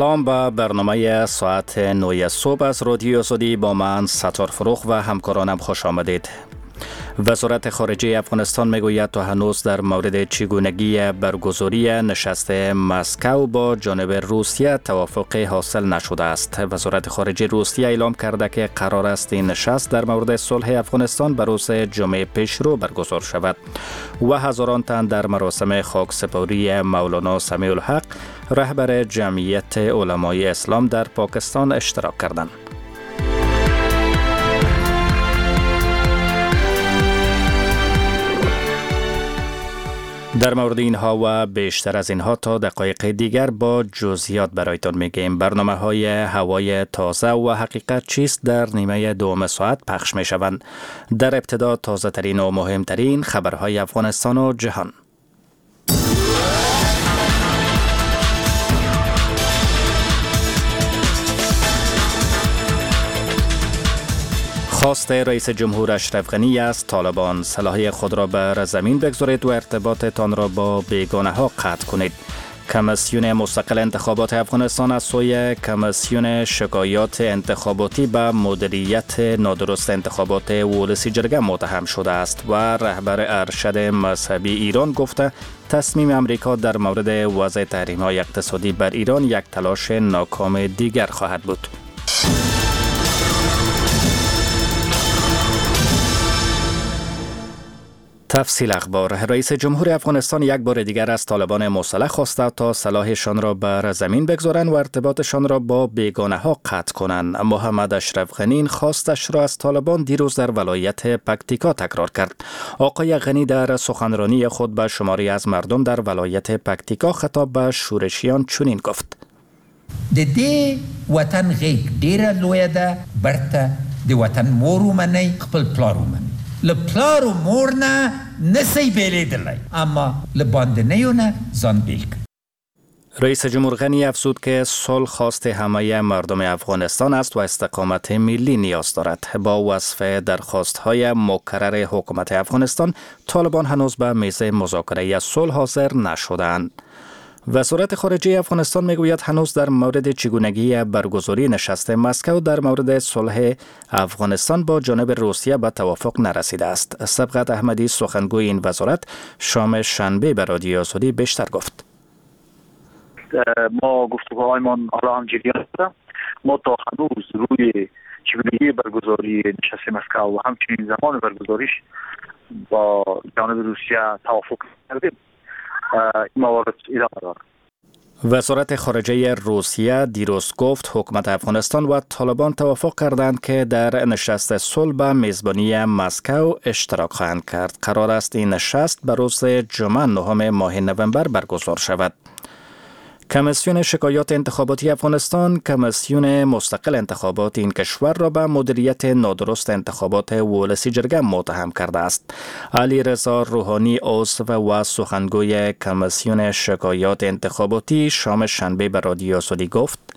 سلام به برنامه ساعت 9 صبح از رادیو آزادی با من ستار فروخ و همکارانم خوش آمدید. وزارت خارجه افغانستان میگوید تا هنوز در مورد چگونگی برگزاری نشست مسکو با جانب روسیه توافق حاصل نشده است. وزارت خارجه روسیه اعلام کرده که قرار است این نشست در مورد صلح افغانستان به روز جمعه پیشرو برگزار شود و هزاران تن در مراسم خاکسپاری مولانا سمیع الحق رهبر جمعیت علمای اسلام در پاکستان اشتراک کردند. در مورد اینها و بیشتر از اینها تا دقایق دیگر با جزئیات برایتان میگیم. برنامه های هوای تازه و حقیقت چیست در نیمه دوم ساعت پخش می شوند. در ابتدا تازه ترین و مهمترین خبرهای افغانستان و جهان. خواست رئیس جمهور اشرف غنی است طالبان سلاح خود را بر زمین بگذارید و ارتباطتان را با بیگانه ها قطع کنید. کمیسیون مستقل انتخابات افغانستان از سوی کمیسیون شکایات انتخاباتی به مدیریت نادرست انتخابات ولسی جرگه متهم شده است و رهبر ارشد مذهبی ایران گفته تصمیم امریکا در مورد وضع تحریم‌های اقتصادی بر ایران یک تلاش ناکام دیگر خواهد بود. تفصیل اخبار. رئیس جمهور افغانستان یک بار دیگر از طالبان مسلح خواسته تا سلاحشان را بر زمین بگذارند و ارتباطشان را با بیگانه ها قطع کنند. محمد اشرف غنی خواستش را از طالبان دیروز در ولایت پکتیکا تکرار کرد. آقای غنی در سخنرانی خود به شماری از مردم در ولایت پکتیکا خطاب به شورشیان چنین گفت: د دې وطن غیږ ډیره لویه ده، برته د وطن مور ومنئ، خپل پلار ومنئ. لپلار و مور نه نسی بیلیدلی، اما لباندنیو نه زان بیل کن. رئیس جمهور غنی افزود که صلح خواست همه مردم افغانستان است و استقامت ملی نیاز دارد. با وصف درخواست‌های مکرر حکومت افغانستان، طالبان هنوز به میز مذاکره صلح حاضر نشدند. وزارت خارجه افغانستان میگوید هنوز در مورد چگونگی برگزاری نشست مسکو در مورد صلح افغانستان با جانب روسیه به توافق نرسیده است. سبقت احمدی سخنگوی این وزارت شام شنبه به رادیو آزادی بیشتر گفت: ما گفتگوهایمان حالا هم جریان دارد. ما تا هنوز روی چگونگی برگزاری نشست مسکو و همچنین زمان برگزاریش با جانب روسیه توافق کردیم. موارد ادامه دارد. وزارت خارجه روسیه دیروز گفت حکومت افغانستان و طالبان توافق کردند که در نشست صلح به میزبانی مسکو اشتراک خواهند کرد. قرار است این نشست به روز جمعه 9 ماه نوامبر برگزار شود. کمیسیون شکایات انتخاباتی افغانستان کمیسیون مستقل انتخابات این کشور را به مدیریت نادرست انتخابات ولسی جرگه متهم کرده است. علی رضا روحانی عضو و سخنگوی کمیسیون شکایات انتخاباتی شام شنبه به رادیو آزادی گفت: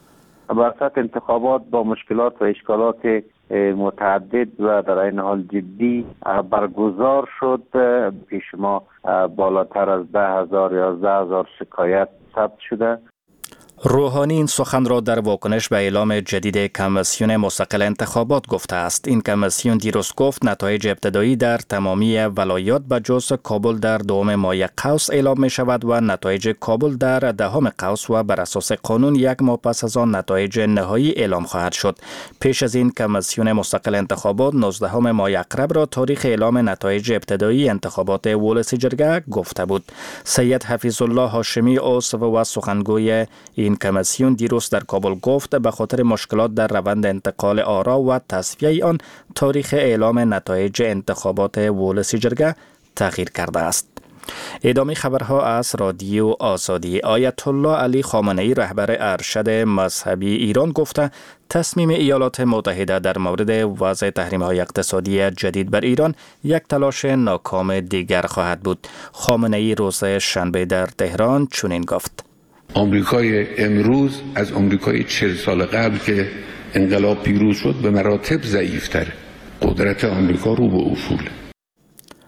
وسط انتخابات با مشکلات و اشکالات متعدد و در این حال جدی برگزار شد. پیش ما بالاتر از 10,000 یا 11,000 شکایت ثبت شده. روحانی این سخن را در واکنش به اعلام جدید کمیسیون مستقل انتخابات گفته است. این کمیسیون دیروز گفت نتایج ابتدایی در تمامی ولایات به جز کابل در 2 ماه قوس اعلام می شود و نتایج کابل در 10 قوس و بر اساس قانون 1 ماه پس از آن نتایج نهایی اعلام خواهد شد. پیش از این کمیسیون مستقل انتخابات 19 ماه اقرب را تاریخ اعلام نتایج ابتدایی انتخابات ولسی جرگه گفته بود. سید حفیظ الله هاشمی عضو و سخنگوی این کمیسیون دیروز در کابل گفت به خاطر مشکلات در روند انتقال آرا و تصفیه آن تاریخ اعلام نتایج انتخابات ولسی جرگه تغییر کرده است. ادامه خبرها از رادیو آزادی. آیت الله علی خامنه‌ای رهبر ارشد مذهبی ایران گفته تصمیم ایالات متحده در مورد وضع تحریم‌های اقتصادی جدید بر ایران یک تلاش ناکام دیگر خواهد بود. خامنه‌ای روز شنبه در تهران چنین گفت: آمریکای امروز از آمریکای 40 سال قبل که انقلاب پیروز شد به مراتب ضعیفتر. قدرت آمریکا رو به افول.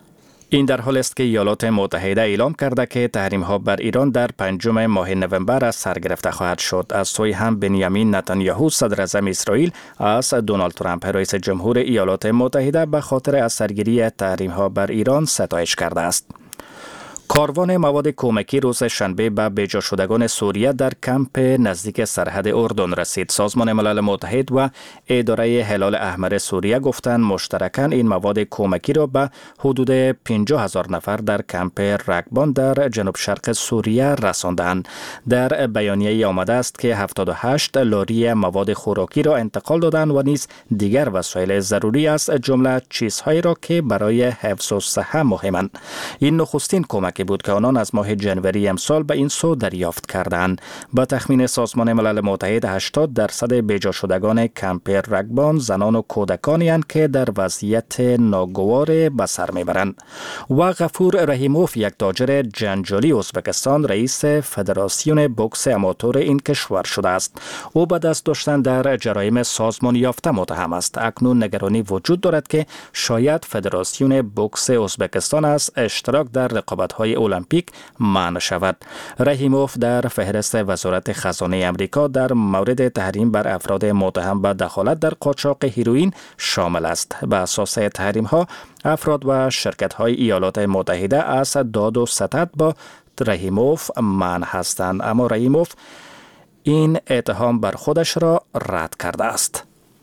این در حال است که ایالات متحده اعلام کرده که تحریم‌ها بر ایران در 5 ماه نوامبر از سر گرفته خواهد شد. از سوی هم بنیامین نتانیاهو صدر اعظم اسرائیل از دونالد ترامپ رئیس جمهور ایالات متحده به خاطر از سرگیری تحریم‌ها بر ایران ستایش کرده است. کاروان مواد کمکی روز شنبه به بجا شدگان سوریه در کمپ نزدیک سرحد اردن رسید. سازمان ملل متحد و اداره هلال احمر سوریه گفتند مشترکاً این مواد کمکی را به حدود 50,000 نفر در کمپ رگبان در جنوب شرق سوریه رساندند. در بیانیه آمده است که 78 لاری مواد خوراکی را انتقال دادند و نیز دیگر وسایل ضروری است، جمله چیزهایی را که برای حفظ الصحه مهمند. این نخستین کمک بود که آنان از ماه جنوری امسال به این سو دریافت کردند. با تخمین سازمان ملل متحد 80% بجا شدگان کمپ رگبان زنان و کودکانی اند که در وضعیت ناگوار به سر میبرند. و غفور رحیموف، یک تاجر جنجالی ازبکستان، رئیس فدراسیون بوکس آماتور این کشور شده است. او به دست داشتن در جرایم سازمان یافته متهم است. اکنون نگرانی وجود دارد که شاید فدراسیون بوکس ازبکستان از اشتراک در رقابت‌های المپیک منع شود. رحیموف در فهرست وزارت خزانه امریکا در مورد تحریم بر افراد متهم به دخالت در قاچاق هیروئین شامل است. به اساس تحریم‌ها افراد و شرکت‌های ایالات متحده از داد و ستد با رحیموف منع هستند، اما رحیموف این اتهام بر خودش را رد کرده است.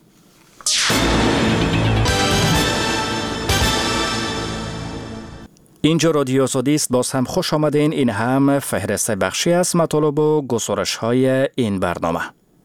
اینجا رادیو آزادی است. باز هم خوش آمدین. این هم فهرست بخشی از مطالب و گزارش های این برنامه.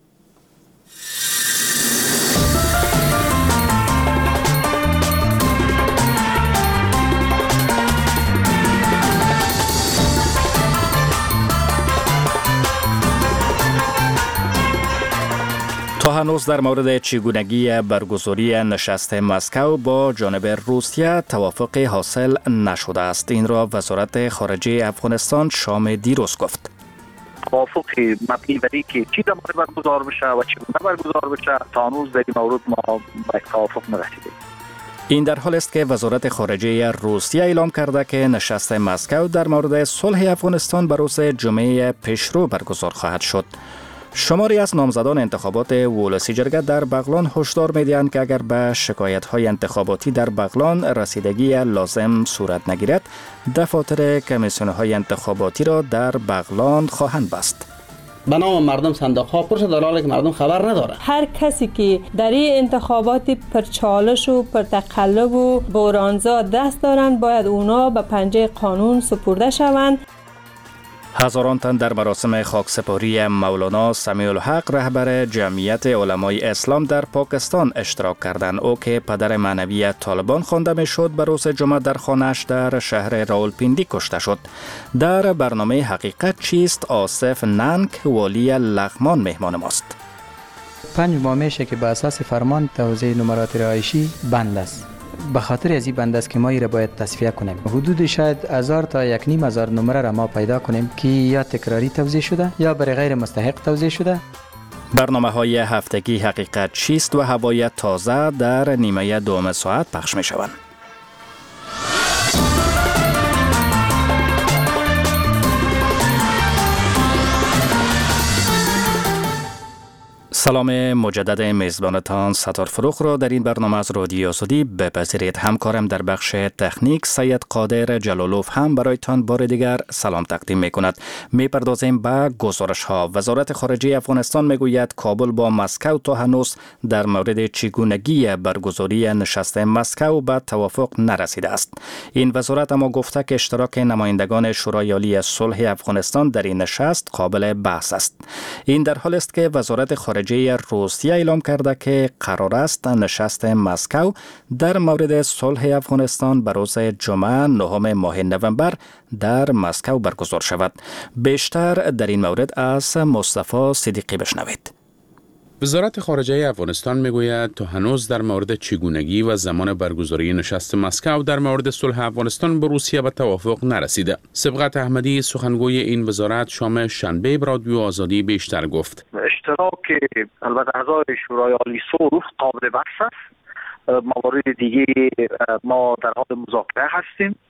تا هنوز در مورد چگونگی برگزاری نشست مسکو با جانب روسیه توافق حاصل نشده است. این را وزارت خارجه افغانستان شام دیروز گفت. توافق مبنی بر اینکه چی زمان برگزار بشه و چگونه برگزار بشه تا هنوز در این مورد ما به توافق نرسیدیم. این در حال است که وزارت خارجه روسیه اعلام کرده که نشست مسکو در مورد صلح افغانستان به روز جمعه پیشرو برگزار خواهد شد. شماری از نامزدان انتخابات ولسی جرگه در بغلان هشدار می‌دهند که اگر به شکایت‌های انتخاباتی در بغلان رسیدگی لازم صورت نگیرد، دفاتر کمیسیون‌های انتخاباتی را در بغلان خواهند بست. به نام مردم صندوق‌ها پر شد، در حالی که مردم خبر نداره. هر کسی که در این انتخابات پرچالش و پرتقلب و بحرانزا دست دارند باید اونا به پنجه قانون سپرده شوند. هزاران تن در مراسم خاکسپاری مولانا سمیع الحق رهبر جمعیت علمای اسلام در پاکستان اشتراک کردند. او که پدر معنوی طالبان خوانده میشد به روز جمعه در خانه‌اش در شهر راولپیندی کشته شد. در برنامه حقیقت چیست آصف ننک والی لغمان مهمان ماست. 5 ماه میشه که به اساس فرمان توزیع نمرات رهایشی بند است. به خاطر از این بند است که ما را باید تصفیه کنیم. حدود شاید 1000 تا 1500 نمره را ما پیدا کنیم که یا تکراری توزیع شده یا برای غیر مستحق توزیع شده. برنامه های هفتگی حقیقت چیست و هوای تازه در نیمه دوم ساعت پخش می شوند. سلام مجدد میزبانتان ستار فروخ را در این برنامه از رادیو آزادی بپذیرید. همکارم در بخش تکنیک سید قادر جلالوف هم برایتان بار دیگر سلام تقدیم می کند. می پردازیم به گزارش ها. وزارت خارجه افغانستان می گوید کابل با مسکو تا هنوز در مورد چگونگی برگزاری نشست مسکو به توافق نرسیده است. این وزارت اما گفته که اشتراک نمایندگان شورای عالی صلح افغانستان در این نشست قابل بحث است. این در حال است که وزارت خارجه روسیه اعلام کرده که قرار است نشست مسکو در مورد صلح افغانستان به روز جمعه 9 ماه نوامبر در مسکو برگزار شود. بیشتر در این مورد از مصطفی صدیقی بشنوید. وزارت خارجه افغانستان میگوید تا هنوز در مورد چگونگی و زمان برگزاری نشست مسکو در مورد صلح افغانستان با روسیه به توافق نرسیده. سبقت احمدی سخنگوی این وزارت شام شنبه به رادیو آزادی بیشتر گفت. اشتراک البته اعضای شورای عالی صلح قابل بحث است. موارد دیگه ما در حال مذاکره هستیم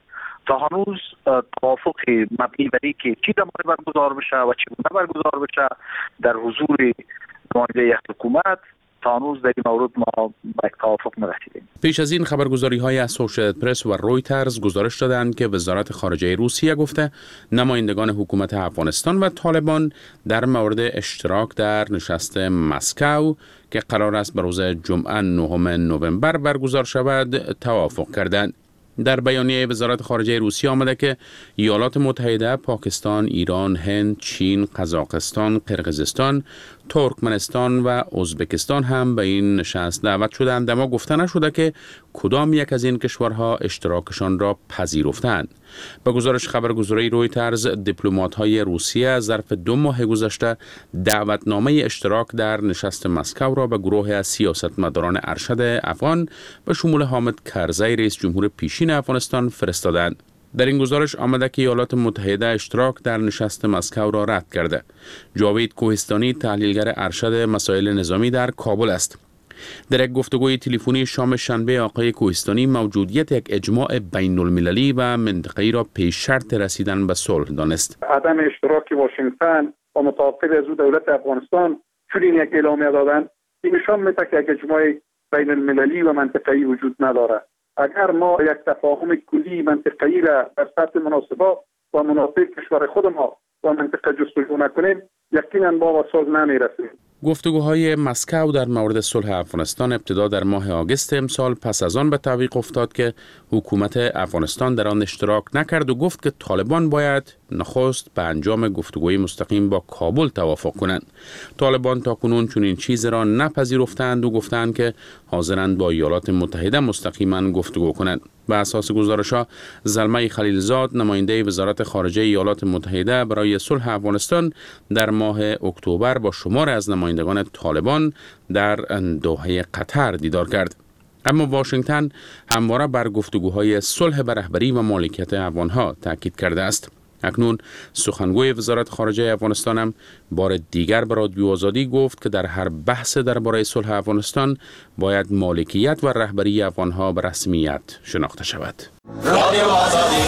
تا هنوز توافق مبنی بر اینکه چی زمان برگزار بشه و چگونه برگزار بشه در حضور نماینده حکومت تا هنوز در این مورد ما به توافق نرسیدیم. پیش از این خبرگزاری‌های اسوشییتد پرس و رویترز گزارش دادند که وزارت خارجه روسیه گفته نمایندگان حکومت افغانستان و طالبان در مورد اشتراک در نشست مسکو که قرار است به روز جمعه 9 نوامبر برگزار شود توافق کردند. در بیانیه وزارت خارجه روسیه آمده که ایالات متحده، پاکستان، ایران، هند، چین، قزاقستان، قرقیزستان، ترکمنستان و ازبکستان هم به این نشست دعوت شدند، اما گفته نشده که کدام یک از این کشورها اشتراکشان را پذیرفتند. به گزارش خبرگزاری رویترز، دیپلمات‌های روسیه ظرف 2 ماه گذشته دعوتنامه اشتراک در نشست مسکو را به گروه از سیاستمداران ارشد افغان به شمول حامد کرزی رئیس جمهور پیشین افغانستان فرستادند. در این گزارش آمده که ایالات متحده اشتراک در نشست مسکو را رد کرده. جاوید کوهستانی، تحلیلگر ارشد مسائل نظامی در کابل است. در یک گفتگوی تلفنی شام شنبه آقای کوهستانی موجودیت یک اجماع بین المللی و منطقه‌ای را پیش شرط رسیدن به صلح دانست. عدم اشتراک واشنگتن و متوقف از دولت افغانستان چنین یک اعلامیه دادن این نشان میده که یک اجماع بین المللی و منطقه‌ای وجود نداره. اگر ما یک تفاهم کلی منطقه‌ای را در سطح مناسبات و منافع کشور خود ما و منطقه جستجو نکنیم یقینا ما به صلح نمیرسیم. گفتگوهای مسکو در مورد صلح افغانستان ابتدا در ماه آگوست امسال پس از آن به تعویق افتاد که حکومت افغانستان در آن اشتراک نکرد و گفت که طالبان باید نخست به انجام گفتگوی مستقیم با کابل توافق کنند. طالبان تاکنون چنین چیزی را نپذیرفتند و گفتند که حاضرند با ایالات متحده مستقیما گفتگو کنند. به اساس گزارش‌ها زلمه خلیلزاد نماینده وزارت خارجه ایالات متحده برای صلح افغانستان در ماه اکتبر با شمار از نمایندگان طالبان در دوحه قطر دیدار کرد. اما واشنگتن همواره بر گفتگوهای صلح به رهبری و مالکیت افغانها تاکید کرده است. اکنون سخنگوی وزارت خارجه افغانستان هم بار دیگر به رادیو آزادی گفت که در هر بحث درباره صلح افغانستان باید مالکیت و رهبری افغانها به رسمیت شناخته شود. رادیو آزادی.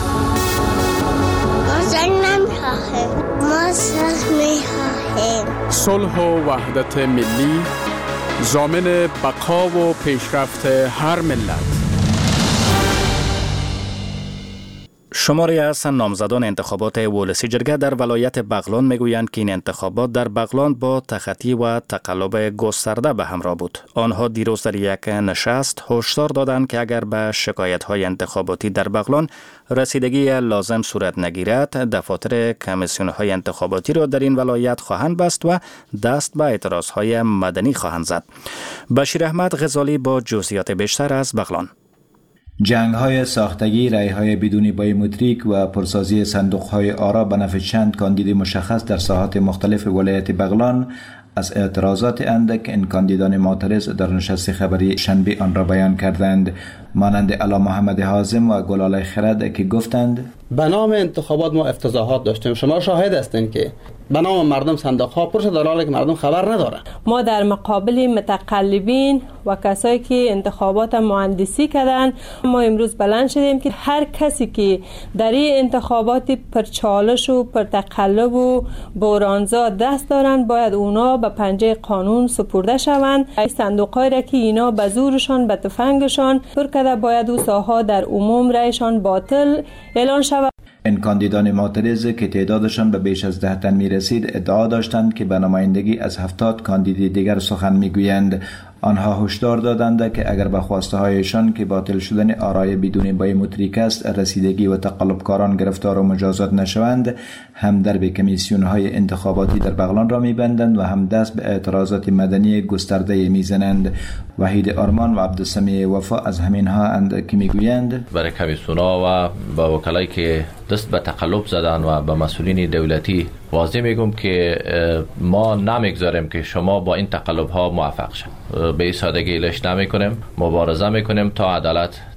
ما صلح می‌خواهیم. صلح و وحدت ملی ضامن بقا و پیشرفت هر ملت. شماری از نامزدان انتخابات ولسی جرگه در ولایت بغلان میگویند که این انتخابات در بغلان با تخطی و تقلب گسترده به همراه بود. آنها دیروز در یک نشست هشدار دادند که اگر به شکایت‌های انتخاباتی در بغلان رسیدگی لازم صورت نگیرد، دفاتر کمیسیون‌های انتخاباتی را در این ولایت خواهند بست و دست به اعتراض‌های مدنی خواهند زد. بشیر احمد غزالی با جزئیات بیشتر از بغلان. جنگ‌های ساختگی، رأی‌های بدون بایومتریک و پرسازی صندوق‌های آرا به نفع چند کاندید مشخص در ساحات مختلف ولایت بغلان از اعتراضات اند که این کاندیدان معترض در نشست خبری شنبه آن را بیان کردند، مانند علا محمد حازم و گلالای خرد که گفتند به نام انتخابات ما افتضاحات داشتیم. شما شاهد هستین که به نام مردم صندوق‌ها پر شده در حالی که مردم خبر ندارن. ما در مقابل متقلبین و کسایی که انتخابات مهندسی کردن ما امروز بلند شدیم که هر کسی که در این انتخابات پرچالش و پرتقلب و بحرانزا دست دارن باید اونا به پنجه قانون سپرده شوند. صندوق‌هایی را که اینا به زورشان به تفنگشان پر کرده باید او ساها در عموم رایشان باطل اعلان شود. این کاندیدان معترض که تعدادشان به بیش از 10 تن میرسید ادعا داشتند که به نمایندگی از 70 کاندید دیگر سخن میگویند. آنها هشدار دادند که اگر به خواسته هایشان که باطل شدن آرای بدون بایومتریک است رسیدگی و تقلبکاران گرفتار و مجازات نشوند، هم درب کمیسیون های انتخاباتی در بغلان را میبندند و هم دست به اعتراضات مدنی گسترده میزنند. وحید آرمان و عبدالسمیع وفا از همین ها اند که میگویند برای کمیسیون ها و با وکلایی که دست به تقلب زدن و به مسئولین دولتی واضح میگم که ما نمیگذاریم که شما با این تقلب ها موفق شد. به این سادگی لش نمی کنیم، مبارزه میکنیم تا عدالت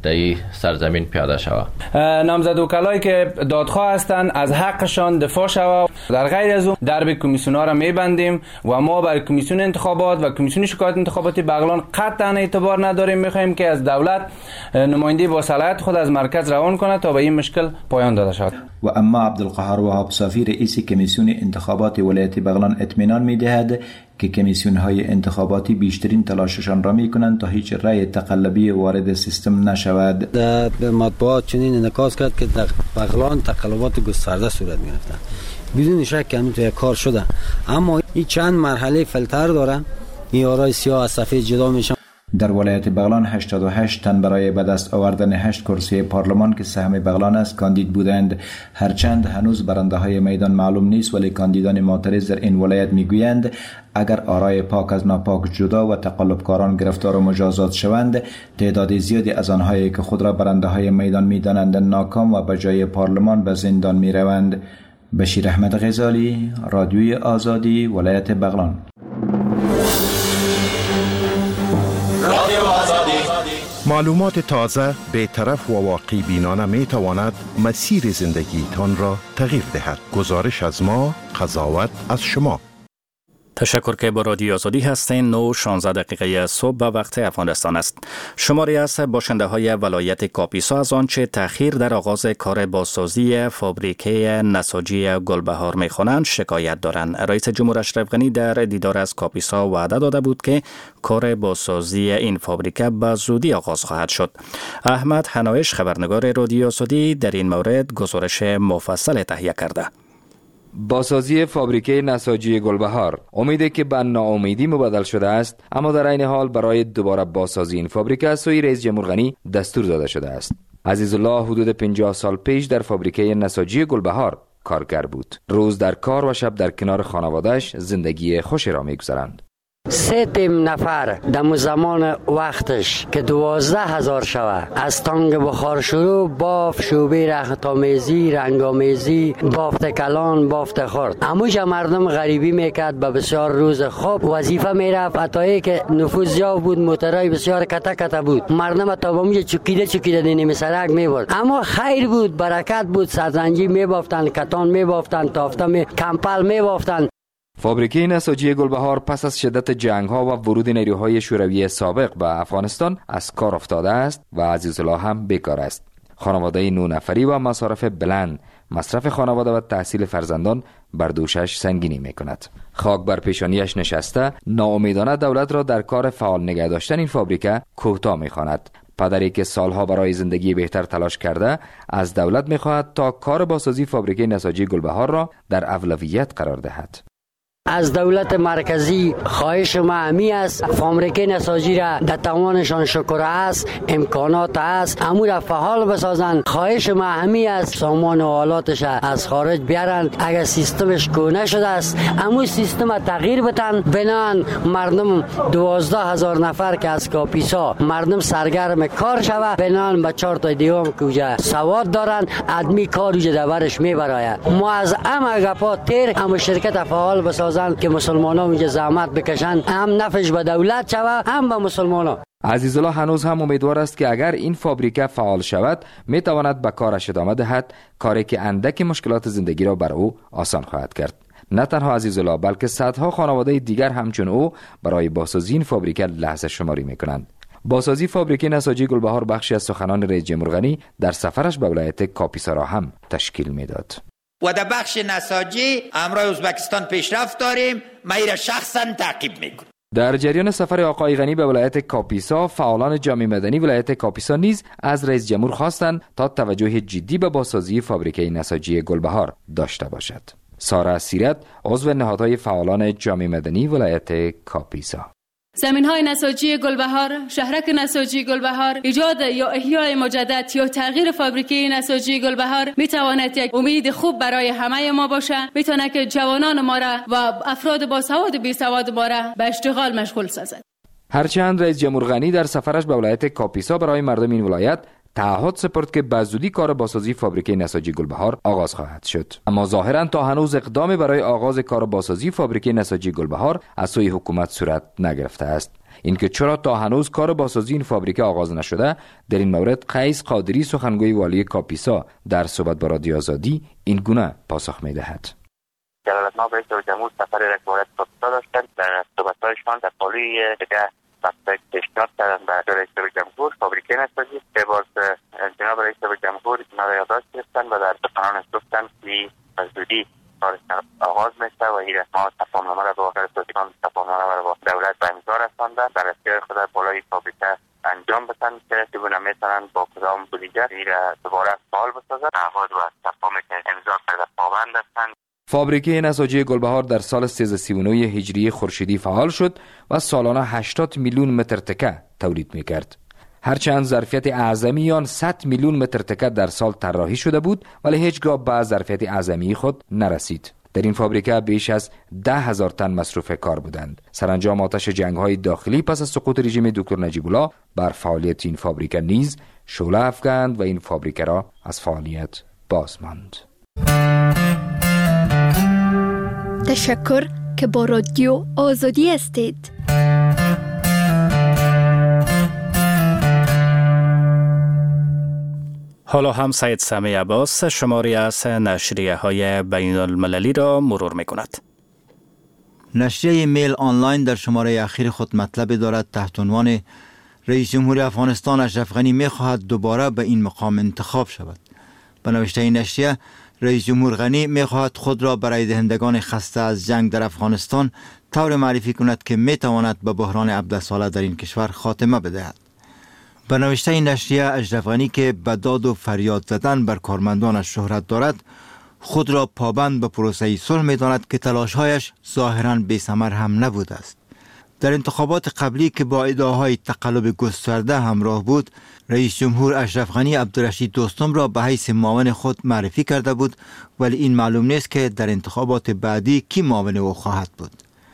در این سرزمین پیاده شود. نامزد وکلایی که دادخواه هستند از حقشان دفاع شود. در غیر از اون درب کمیسیون‌ها را میبندیم و ما برای کمیسیون انتخابات و کمیسیون شکایت انتخاباتی بغلان قطعا اعتبار نداریم. میخواهیم که از دولت نماینده با صلاحیت خود از مرکز روان کنه تا به این مشکل پایان داده شود. و اما عبدالقهار وهاب صافی رئیس کمیسیون انتخابات ولایت بغلان اطمینان می‌دهد که کمیسیون‌های انتخاباتی بیشترین تلاششان را می‌کنند تا هیچ رأی تقلبی وارد سیستم نشود. در مطبوعات چنین انعکاس کرد که در بغلان تقلبات گسترده صورت می‌گرفت. بدون شک همین تو یک کار شده، اما این چند مرحله فیلتر داره. این آرای سیاه از سفید جدا میشن. در ولایت بغلان 88 تن برای به دست آوردن 8 کرسی پارلمان که سهم بغلان است کاندید بودند. هرچند هنوز برنده های میدان معلوم نیست، ولی کاندیدان معترض در این ولایت میگویند اگر آرای پاک از ناپاک جدا و تقلبکاران گرفتار و مجازات شوند، تعداد زیادی از آنهایی که خود را برنده های میدان میدانند ناکام و به جای پارلمان به زندان میروند. بشیر احمد غزالی، رادیوی آزادی، ولایت بغلان. معلومات تازه، بی‌طرف و واقعی بینانه می تواند مسیر زندگیتان را تغییر دهد. گزارش از ما، قضاوت از شما. تشکر که با رادیو آزادی هستین. 9:16 صبح به وقت افغانستان است. شماری از باشنده های ولایت کاپیسا از آنچه تأخیر در آغاز کار بازسازی فابریکه نساجی گلبهار می‌خوانند شکایت دارند. رئیس جمهور اشرف غنی در دیدار از کاپیسا وعده داده بود که کار بازسازی این فابریکه به زودی آغاز خواهد شد. احمد حنایش خبرنگار رادیو آزادی در این مورد گزارش مفصل تهیه کرده. بازسازی فابریکه نساجی گلبهار امیده که به ناامیدی مبدل شده است، اما در این حال برای دوباره بازسازی این فابریکه از سوی رئیس جمهور غنی دستور داده شده است. عزیزالله حدود 50 سال پیش در فابریکه نساجی گلبهار کارگر بود. روز در کار و شب در کنار خانواده‌اش زندگی خوشی را می‌گذراند. 3 نفر در زمان وقتش که 12,000 شوه، از تانگ بخار شروع، باف، شوبه رختامیزی، رنگامیزی، بافت کلان، بافت خورد. اموش مردم غریبی میکرد، به بسیار روز خوب وظیفه میرفت، عطایی که نفوذ یافت بود، موترای بسیار کته بود. مردم تا با میشه چکیده دینی سرک میبرد، اما خیر بود، برکت بود. سرزنجی میبافتن، کتان میبافتن، تافته کمپل میبافتن. فابریکه نساجی گلبهار پس از شدت جنگ‌ها و ورود نیروهای شوروی سابق به افغانستان از کار افتاده است و عزیزالله هم بیکار است. خانواده 9 نفری و مصارف بلند، مصرف خانواده و تحصیل فرزندان بر دوشش سنگینی می‌کند. خاک بر پیشانیش نشسته، ناامیدانه دولت را در کار فعال نگه داشتن این فابریکه کوتاه می‌خواند. پدری که سالها برای زندگی بهتر تلاش کرده، از دولت می‌خواهد تا کار بازسازی فابریکه نساجی گلبهار را در اولویت قرار دهد. از دولت مرکزی خواهش ما همی است فابریکه نساجی را در توانشان شکر است، امکانات است، امور را فعال بسازند. خواهش ما همی است سامان و آلاتش از خارج بیارن. اگر سیستمش کونه شده است، امو سیستم تغییر بدن. بنان مردم 12,000 نفر که از کاپیسا مردم سرگرم کار شوه، بنان به 4 تا دیوم که سواد دارن، ادمی کار اوجه دورش میبراید. ما از گپا تیر امو شرکت فعال بسازند که مسلمانان اینجا زحمت بکشن، هم نفش به دولت شوه هم به مسلمانان. عزیزالله هنوز هم امیدوار است که اگر این فابریکه فعال شود میتواند به کارش ادامه دهد، کاری که اندک مشکلات زندگی را بر او آسان خواهد کرد. نه تنها عزیزالله بلکه صدها خانواده دیگر همچون او برای بازسازی این فابریکه لحظه شماری میکنند. بازسازی فابریکه نساجی گلبهار بخشی از سخنان رئیس جمهور غنی در سفرش به ولایت کاپیسا را هم تشکیل میداد. و در بخش نساجی امروز ازبکستان پیشرفت داریم، من را شخصا تعقیب میکنم. در جریان سفر آقای غنی به ولایت کاپیسا، فعالان جامعه مدنی ولایت کاپیسا نیز از رئیس جمهور خواستند تا توجه جدی به بازسازی فابریکه نساجی گلبهار داشته باشد. ساره سیرت، عضو نهادهای فعالان جامعه مدنی ولایت کاپیسا: زمین‌های نساجی گلبهار، شهرک نساجی گلبهار، ایجاد یا احیای مجدد یا تغییر فابریکه نساجی گلبهار میتواند یک امید خوب برای همه ما باشد. میتونه که جوانان ما را و افراد با سواد و بی سواد ما را به اشتغال مشغول سازد. هرچند رئیس جمهور غنی در سفرش به ولایت کاپیسا برای مردم این ولایت تعهد سپرد که به زودی کار بازسازی فابریکه نساجی گلبهار آغاز خواهد شد. اما ظاهرا تا هنوز اقدامی برای آغاز کار بازسازی فابریکه نساجی گلبهار از سوی حکومت صورت نگرفته است. اینکه چرا تا هنوز کار بازسازی این فابریکه آغاز نشده، در این مورد قیس قادری سخنگوی والی کاپیسا در صحبت با رادیو آزادی این گونه پاسخ می‌دهد. جلالت‌مآب رئیس جمهور سفر رسمیت کاپیسا داشتند. در صحبت‌هایشان در پالوی دیگر مقصد پیشنهاد کردند به رئیس جمهور فابریکه نساجی که باز جناب رئیس جمهور اینا را یادداشت گرفتند و در سخنانش گفتند که به زودی کار آغاز میشه و این ما تفاهمنامه را با سازمان تفاهمنامه را با دولت به امضا رساندند. در اختیار خود بالای فابریکه انجام بدن که چگونه میتونن با کدام بودجه این را دوباره فعال بسازند. تعهد و تفاهمی که امضا کرده پابند هستند. فابریکه نساجی گلبهار در سال 1339 هجری خورشیدی فعال شد و سالانه 80 میلیون متر تکه تولید میکرد. هرچند ظرفیت اعظمی آن 100 میلیون متر تکه در سال طراحی شده بود، ولی هیچگاه به ظرفیت اعظمی خود نرسید. در این فابریکه بیش از 10,000 تن مصروف کار بودند. سرانجام آتش جنگ‌های داخلی پس از سقوط رژیم دکتر نجیب الله بر فعالیت این فابریکه نیز شعله افکند و این فابریکه را از فعالیت باز ماند. تشکر که با رادیو آزادی هستید. حالا هم سید سمی عباس شماری از نشریه های بین المللی را مرور می کند. نشریه میل آنلاین در شماره اخیر خود مطلب دارد تحت عنوان رئیس جمهور افغانستان اشرف غنی می خواهد دوباره به این مقام انتخاب شود. به نوشته این نشریه، رئیس جمهور غنی می خواهد خود را برای دهندگان خسته از جنگ در افغانستان طور معرفی کند که می تواند به بحران 17 ساله در این کشور خاتمه بدهد. به نوشته این نشریه، اشرف غنی که به داد و فریاد زدن بر کارمندانش شهرت دارد، خود را پابند به پروسه صلح می داند که تلاش‌هایش ظاهراً بی‌ثمر هم نبوده است. در انتخابات قبلی که با ادعاهای تقلب گسترده همراه بود، رئیس جمهور اشرف غنی عبدالرشید دوستم را به حیث معاون خود معرفی کرده بود، ولی این معلوم نیست که در انتخابات بعدی کی معاون او خواهد بود.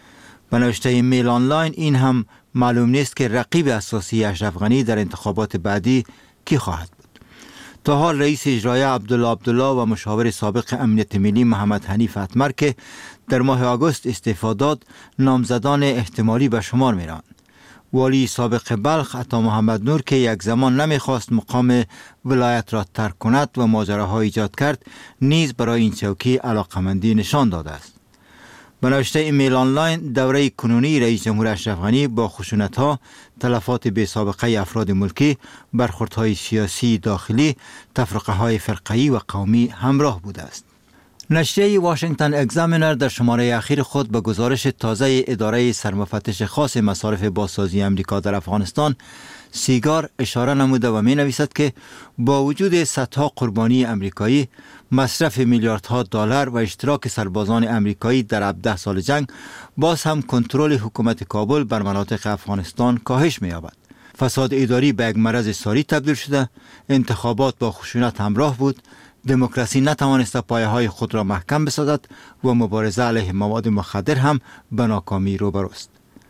به نوشته میل آنلاین، این هم معلوم نیست که رقیب اساسی اشرف غنی در انتخابات بعدی کی خواهد بود. تا حال رئیس اجرایی عبدالله و مشاور سابق امنیت ملی محمد حنیف اتمر که در ماه آگوست استعفا داد، نامزدان احتمالی به شمار می‌روند. والی سابق بلخ عطا محمد نور که یک زمان نمیخواست مقام ولایت را ترک کند و ماجراها ایجاد کرد، نیز برای این چوکی علاقمندی نشان داده است. به نوشته ایمیل آنلاین، دوره کنونی رئیس جمهور اشرف غنی با خشونت‌ها، تلفات بی سابقه افراد ملکی، برخوردهای سیاسی داخلی، تفرقه‌های فرقه‌ای و قومی همراه بوده است. نشریه واشنگتن اگزامینر در شماره اخیر خود به گزارش تازه اداره سرمفتش خاص مصارف بازسازی امریکا در افغانستان سیگار اشاره نموده و می نویسد که با وجود صدها قربانی امریکایی، مصرف میلیاردها دلار و اشتراک سربازان امریکایی در 17 سال جنگ، باز هم کنترل حکومت کابل بر مناطق افغانستان کاهش می یابد. فساد اداری به یک مرض ساری تبدیل شده، انتخابات با خشونت همراه بود، دموکراسی نتوانسته پایه‌های خود را محکم بسازد و مبارزه علیه مواد مخدر هم به ناکامی روبروست.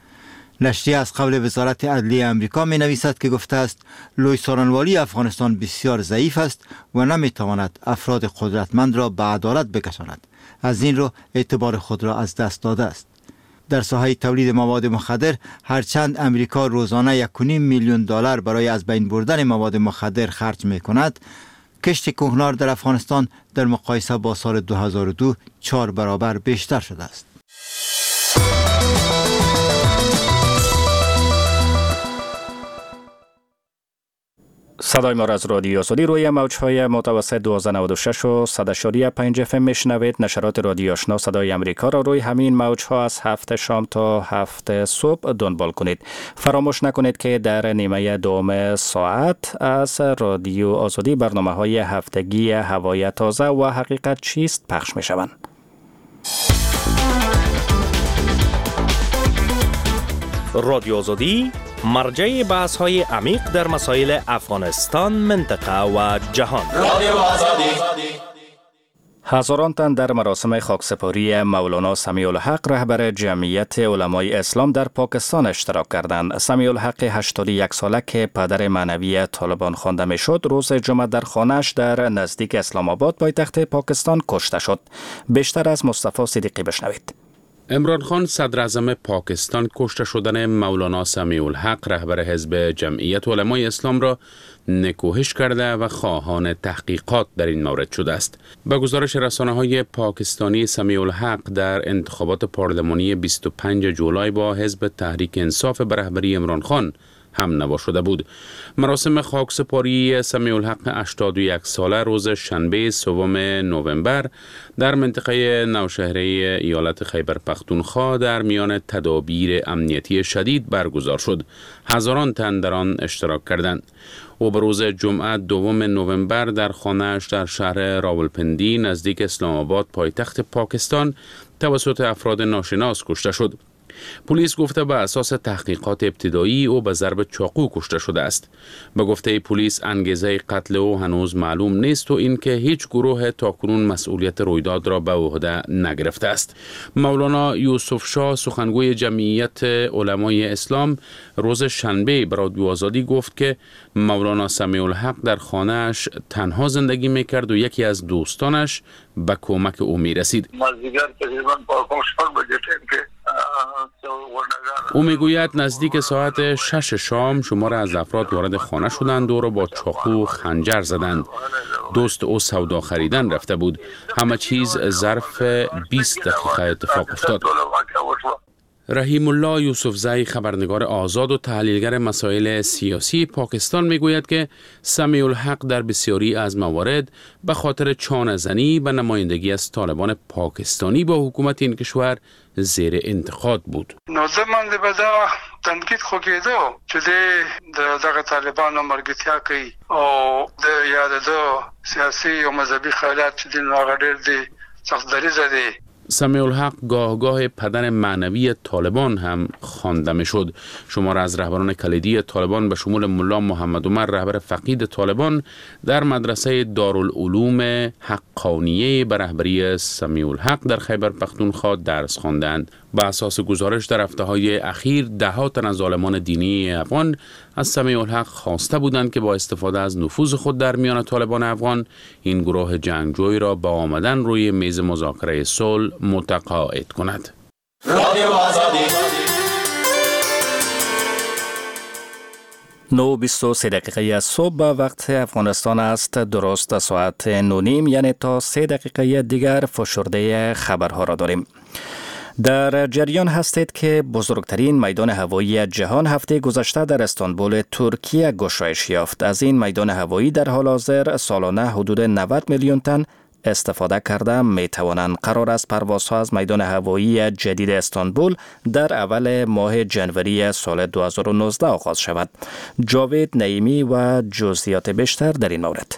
نشریه از قبل وزارت عدلیه امریکا می نویسد که گفته است لوی سارنوالی افغانستان بسیار ضعیف است و نمی تواند افراد قدرتمند را به عدالت بکشاند. از این رو اعتبار خود را از دست داده است. در ساحه تولید مواد مخدر، هرچند امریکا روزانه 1.5 میلیون دلار برای از بین بردن مواد مخدر خرج می کند، کشت کوهنار در افغانستان در مقایسه با سال 2002 4 برابر بیشتر شده است. صدای ما را از رادیو آزادی روی موج‌های متوسط 1296 و 100.5 FM میشنوید. نشرات رادیو آشنا صدای امریکا را روی همین موج‌ها از 7 شام تا 7 صبح دنبال کنید. فراموش نکنید که در نیمه دوم ساعت از رادیو آزادی برنامه‌های هفتگی هوای تازه و حقیقت چیست پخش می‌شوند. رادیو آزادی مرجع بحث‌های عمیق در مسائل افغانستان، منطقه و جهان. رادیو آزادی. هزاران تن در مراسم خاکسپاری مولانا سمیع الحق رهبر جمعیت علمای اسلام در پاکستان اشتراک کردند. سمیع الحق 81 ساله که پدر معنوی طالبان خوانده میشد، روز جمعه در خانه‌اش در نزدیک اسلام آباد پایتخت پاکستان کشته شد. بیشتر از مصطفی صدیقی بشنوید. عمران خان صدر اعظم پاکستان کشته شدن مولانا سمیع الحق رهبر حزب جمعیت علمای اسلام را نکوهش کرده و خواهان تحقیقات در این مورد شده است. به گزارش رسانه‌های پاکستانی، سمیع الحق در انتخابات پارلمانی 25 جولای با حزب تحریک انصاف به رهبری عمران خان هم نوا شده بود. مراسم خاکسپاری سمیع الحق 81 ساله روز شنبه سوم نوامبر در منطقه نوشهره ایالت خیبر پختونخوا در میان تدابیر امنیتی شدید برگزار شد. هزاران تن در آن اشتراک کردند. او به روز جمعه دوم نوامبر در خانه‌اش در شهر راولپندی نزدیک اسلام آباد پایتخت پاکستان توسط افراد ناشناس کشته شد. پلیس گفته به اساس تحقیقات ابتدایی او به ضرب چاقو کشته شده است. به گفته پلیس انگیزه قتل او هنوز معلوم نیست و اینکه هیچ گروه تاکنون مسئولیت رویداد را به عهده نگرفته است. مولانا یوسف شاه سخنگوی جمعیت علمای اسلام روز شنبه به رادیو آزادی گفت که مولانا سمیع الحق در خانه‌اش تنها زندگی میکرد و یکی از دوستانش به کمک او میرسید. او میگوید نزدیک ساعت 6 شام شمار از افراد وارد خانه شدند و او را با چاقو خنجر زدند. دوست او سودا خریدن رفته بود. همه چیز ظرف 20 دقیقه اتفاق افتاد. رحیم الله یوسفزئی خبرنگار آزاد و تحلیلگر مسائل سیاسی پاکستان میگوید که سمیع الحق در بسیاری از موارد به خاطر چانه‌زنی به نمایندگی از طالبان پاکستانی با حکومت این کشور زیر انتقاد بود. نوزه من لبدا تنقید خوکیدو چه ده طالبان مرگتیا کی او ده یاد دو سیاسی و مذهبی خیالات چه دین آغادر دی سخت دری زده. سمیع الحق گاه پدر معنوی طالبان هم خوانده میشد. شمار از رهبران کلیدی طالبان به شمول ملا محمد عمر رهبر فقید طالبان در مدرسه دارالعلوم حقانیه به رهبری سمیع الحق در خیبر پختونخوا درس خواندند. به اساس گزارش در هفته‌های اخیر ده‌ها تن از عالمان دینی افغان از سمیع الحق خواسته بودند که با استفاده از نفوذ خود در میان طالبان افغان این گروه جنگجوی را با آمدن روی میز مذاکره صلح متقاعد کند. رادیو آزادی 9:23 دقیقه از صبح وقت افغانستان است. درست ساعت 9:30 یعنی تا 3 دقیقه دیگر فشرده خبرها را داریم. در جریان هستید که بزرگترین میدان هوایی جهان هفته گذشته در استانبول ترکیه گشایش یافت. از این میدان هوایی در حال حاضر سالانه حدود 90 میلیون تن استفاده کرده می توانند. قرار است پروازها از میدان هوایی جدید استانبول در اول ماه جنوری سال 2019 آغاز شود. جاوید نعیمی و جزئیات بیشتر در این مورد.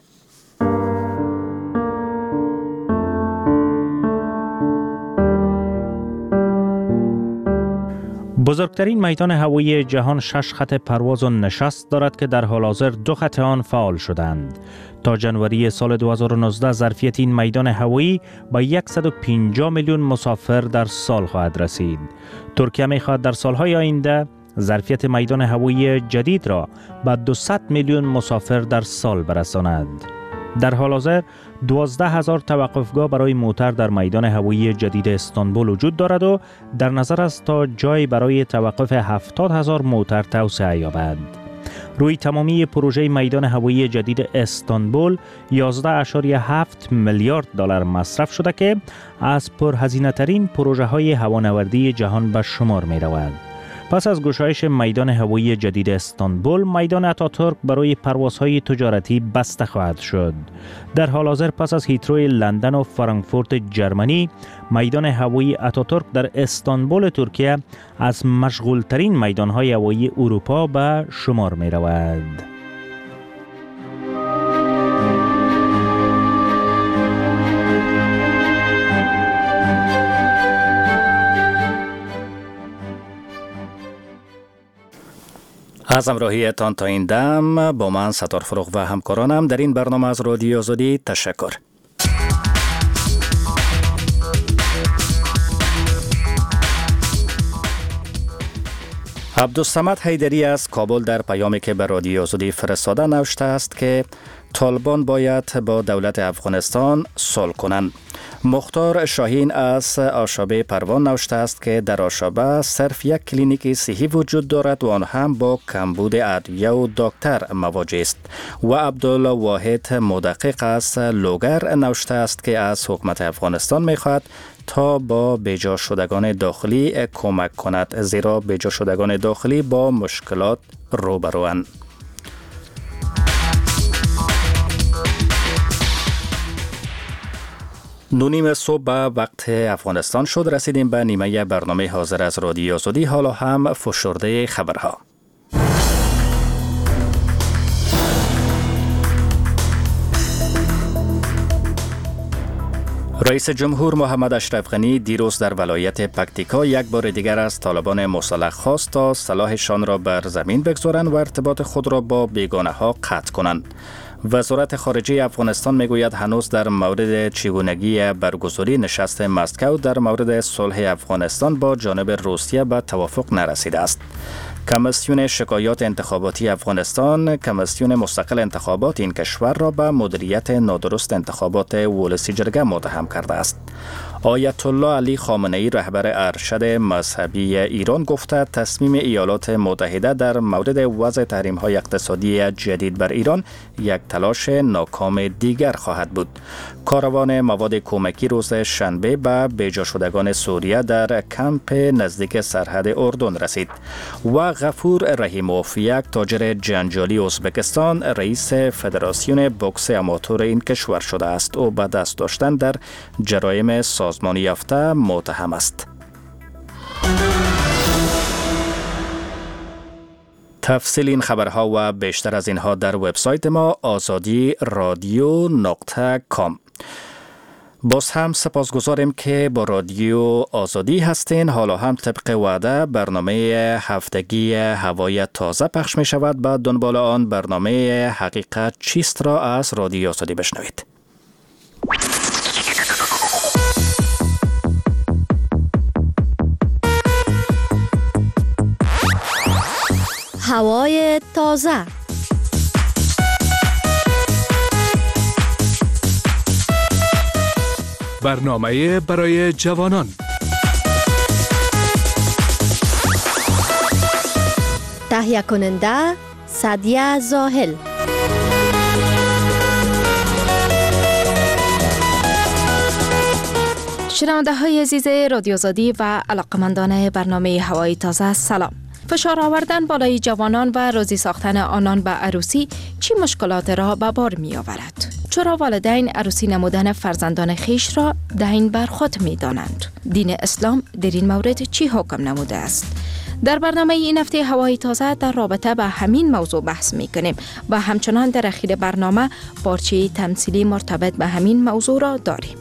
بزرگترین میدان هوایی جهان 6 خط پرواز و نشست دارد که در حال حاضر 2 خط آن فعال شدند. تا جنوری سال 2019 ظرفیت این میدان هوایی با 150 میلیون مسافر در سال خواهد رسید. ترکیه می‌خواهد در سالهای آینده ظرفیت میدان هوایی جدید را به 200 میلیون مسافر در سال برساند. در حال حاضر 12,000 توقفگاه برای موتر در میدان هوایی جدید استانبول وجود دارد و در نظر است تا جای برای توقف 70,000 موتر توسعه یابد. روی تمامی پروژه میدان هوایی جدید استانبول 11.7 میلیارد دلار مصرف شده که از پرهزینه ترین پروژه های هوانوردی جهان به شمار می رود. پس از گشایش میدان هوایی جدید استانبول، میدان اتاتورک برای پروازهای تجارتی بسته خواهد شد. در حال حاضر پس از هیتروی لندن و فرانکفورت جرمنی، میدان هوایی اتاتورک در استانبول ترکیه از مشغول ترین میدانهای هوایی اروپا به شمار می رود. از همراهیتان تا این دم با من ستار فروغ و همکارانم در این برنامه از رادیو آزادی تشکر. عبدالصمد حیدری از کابل در پیامی که به رادیو آزادی فرستاده نوشته است که طالبان باید با دولت افغانستان صلح کنند. مختار شاهین از آشابه پروان نوشته است که در آشابه صرف یک کلینیک صحی وجود دارد و آن هم با کمبود ادویه و دکتر مواجه است. و عبدالواحد مدقق از لوگر نوشته است که از حکومت افغانستان می‌خواهد تا با بیجا شدگان داخلی کمک کند، زیرا بیجا شدگان داخلی با مشکلات روبروند. نونیم صبح به وقت افغانستان شد. رسیدیم به نیمه برنامه حاضر از رادیو آزادی. حالا هم فشرده خبرها. رئیس جمهور محمد اشرف غنی دیروز در ولایت پکتیکا یک بار دیگر از طالبان مسلح خواست تا سلاحشان را بر زمین بگذارند و ارتباط خود را با بیگانه ها قطع کنند. وزارت خارجه افغانستان میگوید هنوز در مورد چگونگی برگزاری نشست مسکو در مورد صلح افغانستان با جانب روسیه به توافق نرسیده است. کمیسیون شکایات انتخاباتی افغانستان کمیسیون مستقل انتخابات این کشور را به مدیریت نادرست انتخابات ولسی جرگه متهم کرده است. آیت الله علی خامنه ای رهبر ارشد مذهبی ایران گفته تصمیم ایالات متحده در مورد وضع تحریم‌های اقتصادی جدید بر ایران یک تلاش ناکام دیگر خواهد بود. کاروان مواد کمکی روز شنبه به بیجا شدگان سوریه در کمپ نزدیک سرحد اردن رسید. و غفور رحیموف یک تاجر جنجالی ازبکستان رئیس فدراسیون بوکس آماتور این کشور شده است. او به دست داشتن در جرایم سازمانی یافته متهم است. تفصیل این خبرها و بیشتر از اینها در وبسایت ما azadi.radio.com. باز هم سپاسگزاریم که با رادیو آزادی هستین. حالا هم طبق وعده برنامه هفتگی هوای تازه پخش می شود. بعد دنبال آن برنامه حقیقت چیست را از رادیو آزادی بشنوید. هوای تازه. برنامه برای جوانان. تهیه کننده سعدیه زاهل. شنونده های عزیز رادیو آزادی و علاقمندان برنامه هوای تازه، سلام. فشار آوردن بالای جوانان و راضی ساختن آنان به عروسی چی مشکلات را به بار می آورد؟ چرا والدین عروسی نمودن فرزندان خیش را دین بر خود می دانند؟ دین اسلام در این مورد چی حکم نموده است؟ در برنامه این هفته هوای تازه در رابطه به همین موضوع بحث می کنیم و همچنان در اخیر برنامه پارچه تمثیلی مرتبط به همین موضوع را داریم.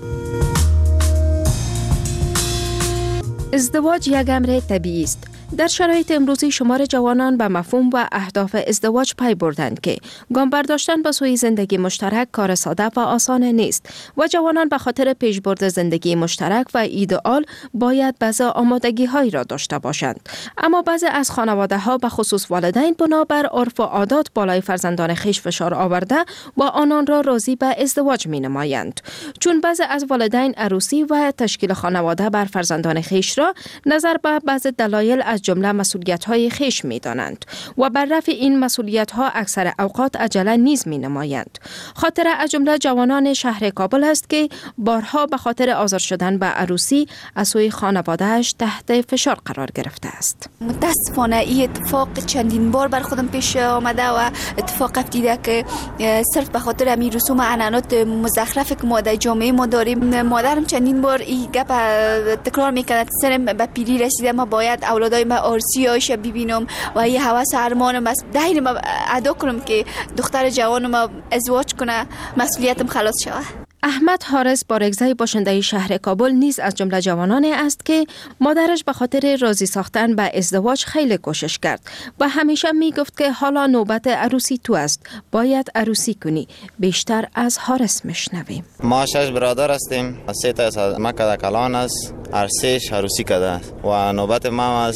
ازدواج یک امر طبیعی است. در شرایط امروزی شمار جوانان به مفهوم و اهداف ازدواج پی بردند که گام برداشتن به سوی زندگی مشترک کار ساده و آسان نیست و جوانان به خاطر پیشبرد زندگی مشترک و ایدئال باید بعضی آمادگی‌هایی را داشته باشند. اما بعضی از خانواده‌ها به خصوص والدین بنابر عرف و عادات بالای فرزندان خویش فشار آورده و آنان را راضی به ازدواج می‌نمایند. چون بعضی از والدین عروسی و تشکیل خانواده بر فرزندان خویش را نظر به بعضی دلایل از جمله مسئولیت‌های خویش می‌دانند و بر رفع این مسئولیت‌ها اکثر اوقات عجله نیز می‌نمایند. خاطر از جمله جوانان شهر کابل است که بارها به خاطر آزار شدن به عروسی از سوی خانواده‌اش تحت فشار قرار گرفته است. متاسفانه این اتفاق چندین بار بر خودم پیش آمده و اتفاق افتیده که صرف به خاطر همین رسوم عنعنات مزخرفی که ما در جامعه ما داریم، مادرم چندین بار این گپ تکرار می‌کند سرم به پیری رسیده، ما باید اولادای ما عروسی‌هاش ببینم و یه هوس ارمانم است دایر ما ادا کنم که دختر جوانم ازدواج کنه، مسئولیتم خلاص شود. احمد حارس بارگزای باشنده شهر کابل نیز از جمله جوانانی است که مادرش به خاطر راضی ساختن به ازدواج خیلی کوشش کرد و همیشه می گفت که حالا نوبت عروسی تو است، باید عروسی کنی. بیشتر از حارس میشنویم. ما 6 برادر هستیم، 3 تا از مکه کلان است، هر 3 عروسی کرده و نوبت ما است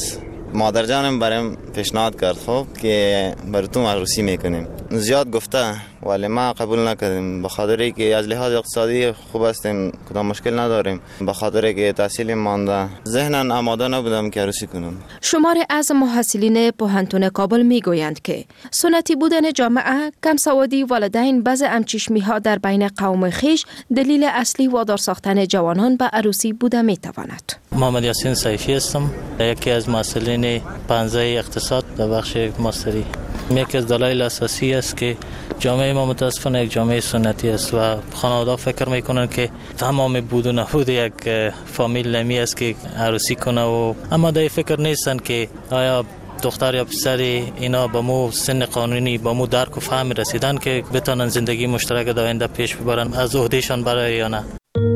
مادر جانم برایم پیشنهاد کرد خب که برای تو عروسی میکنیم. زیاد گفته ولی ما قبول نکردیم، به خاطر که از لحاظ اقتصادی خوب هستیم، کدام مشکل نداریم، به خاطر که تحصیل مانده ذهناً آماده نبودم که عروسی کنم. شمار از محصلین پوهنتون کابل میگویند که سنتی بودن جامعه، کم سوادی والدین، بعض همچشمی ها در بین قوم خیش دلیل اصلی وادار ساختن جوانان به عروسی بوده میتواند. محمد یاسین سیفی هستم، یکی از محصلین پانزه اقتصاد در بخش ماستری. یکی از دلایل اساسی است که جامعه ما متاسفانه یک جامعه سنتی است و خانواده فکر میکنن که تمام بود و نبود یک فامیل نمی است که عروسی کنه و اما در فکر نیستن که آیا دختر یا پسر اینا با مو سن قانونی با مو درک و فهم رسیدن که بتونن زندگی مشترک در آینده پیش ببرن، از عهدهشان برای یا نه.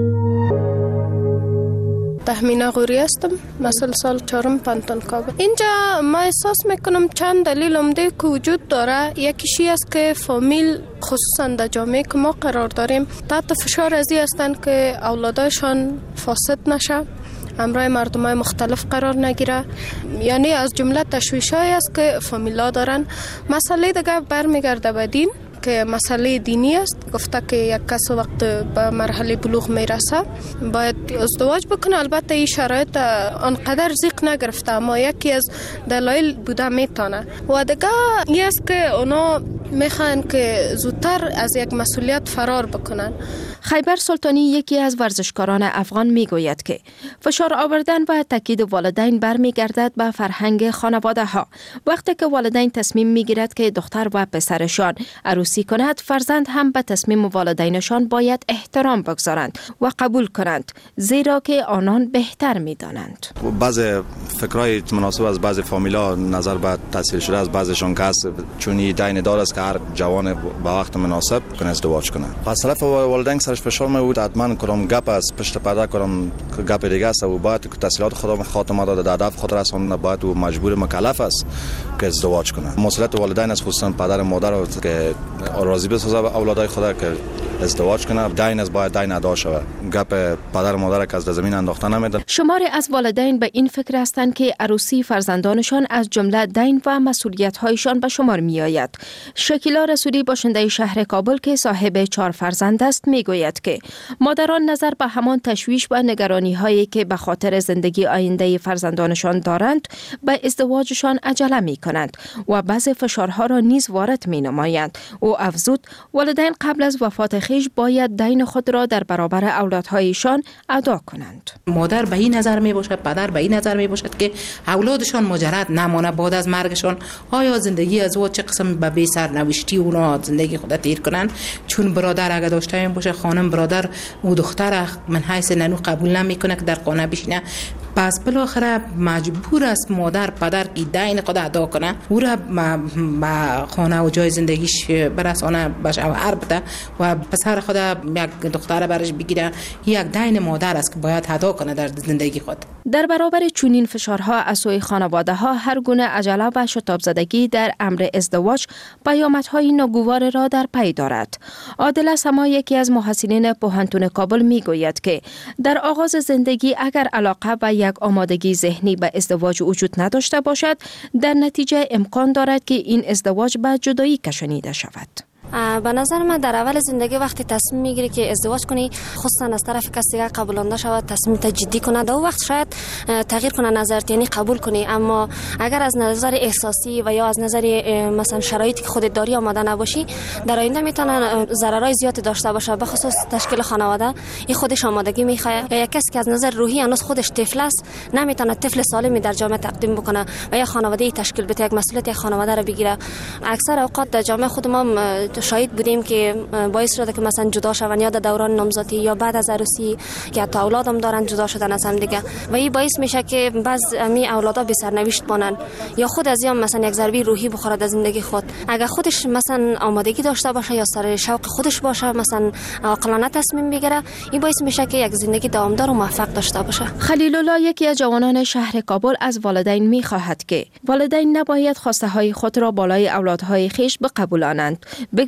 تهمینا غوری هستم، مثل سال 4 پانتون کابل. اینجا ما احساس میکنم چند دلیل عمده که وجود داره. یکیشی است که فامیل خصوصا در جامعه که ما قرار داریم تحت فشار ازی هستن که اولادشان فاسد نشه، همراه مردمای مختلف قرار نگیره. یعنی از جمله تشویش‌هایی است که فامیلا دارن. مسئله دیگه برمیگرده به دین که مسئله دینی است. گفته که یک کس وقت به مرحله بلوغ میرسه باید ازدواج بکنه. البته این شرایط آنقدر زیق نگرفته اما یکی از دلایل بوده میتونه. و دیگه این است که اونا میخوان که زودتر از یک مسئولیت فرار بکنن. خیبر سلطانی یکی از ورزشکاران افغان میگوید که فشار آوردن و تاکید والدین برمیگردد به فرهنگ خانواده ها. وقتی که والدین تصمیم میگیرد که دختر و پسرشان عروسی کند، فرزند هم به تصمیم والدینشان باید احترام بگذارند و قبول کنند، زیرا که آنان بهتر میدانند. بعض فکرای مناسب از بعض فامیلا نظر به تحصیل شده از بعضشون که چون دین دار است که هر جوان با وقت مناسب کنه ازدواج کنه. از طرف والدین سرش فشار میبود حتما کدام گپ از پشت پرده کدام گپ دیگه است و باید که تحصیلات خود خاتمه داده در هدف خود رسانده، باید و مجبور مکلف است که ازدواج کنه. مسئولیت والدین است، خصوصا پدر و مادر که راضی بسازه اولادای خود که ازدواج کنه. دین از باید دین ادا شود. گپ پدر و مادر که از زمین انداخته نمیدن. شماری از والدین به این فکر هستند که عروسی فرزندانشان از جمله دین و مسئولیت‌هایشان به شمار می‌آید. شکیلا رسولی باشنده شهر کابل که صاحب 4 فرزند است میگوید که مادران نظر به همان تشویش و نگرانی‌هایی که به خاطر زندگی آینده فرزندانشان دارند به ازدواجشان عجله می‌کنند و بعضی فشارها را نیز وارد می‌نمایند. او افزود والدین قبل از وفات خیش باید دین خود را در برابر اولادهایشان ادا کنند. مادر به این نظر می باشد، پدر به این نظر می باشد که اولادشان مجرد نمانه بعد از مرگشان آیا زندگی از او چه قسم به بی سرنوشتی اونا زندگی خود تیر کنن. چون برادر اگه داشته باشه، خانم برادر او دختر من حیث ننو قبول نمیکنه که در خانه بشینه، پس بالاخره مجبور است مادر پدر که دین خود ادا کنه، او را به خانه و جای زندگیش برسانه، به شوهر بده و پسر خود یک دختر برش بگیره. یک دین مادر است که باید ادا کنه در زندگی خود. در برابر چنین فشارها از سوی خانواده ها هر گونه عجله و شتاب زدگی در امر ازدواج پیامدهای ناگوار را در پی دارد. عادل سما یکی از محصلین پوهنتون کابل میگوید که در آغاز زندگی اگر علاقه و یک آمادگی ذهنی به ازدواج وجود نداشته باشد، در نتیجه امکان دارد که این ازدواج به جدایی کشانیده شود. به نظر من در اول زندگی وقتی تصمیم میگیری که ازدواج کنی، خصوصا از طرف کسی که قبولانده شود، تصمیم جدی کنه، در وقت شاید تغییر کنه نظرت، یعنی قبول کنی. اما اگر از نظر احساسی و یا از نظر مثلا شرایطی که خودت داری آماده نباشی، در آینده میتونه ضررهای زیادی داشته باشه. به خصوص تشکیل خانواده این خودش آمادگی میخواد. یا کسی که از نظر روحی هنوز خودش طفل است، نمیتونه طفل سالمی در جامعه تقدیم بکنه و یا خانواده تشکیل بده، یک مسئولیت یک خانواده را بگیره. اکثر اوقات در جامعه خود ما شاهد بودیم که باعث شده که مثلا جدا شون، یا در دوران نامزدی یا بعد از عروسی که تا اولادم دارن جدا شدن از هم دیگه، و این باعث میشه که بعض امی اولادا بی سرنوشت بانن یا خود از یا مثلا یک ضربه روحی بخوره در زندگی خود. اگر خودش مثلا آمادگی داشته باشه یا سر شوق خودش باشه، مثلا عاقلانه تصمیم بگیره، این باعث میشه که یک زندگی دوامدار و موفق داشته باشه. خلیل الله یکی از جوانان شهر کابل از والدین میخواهد که والدین نباید خواسته های خود را بالای اولادهای خیش بقبولانند،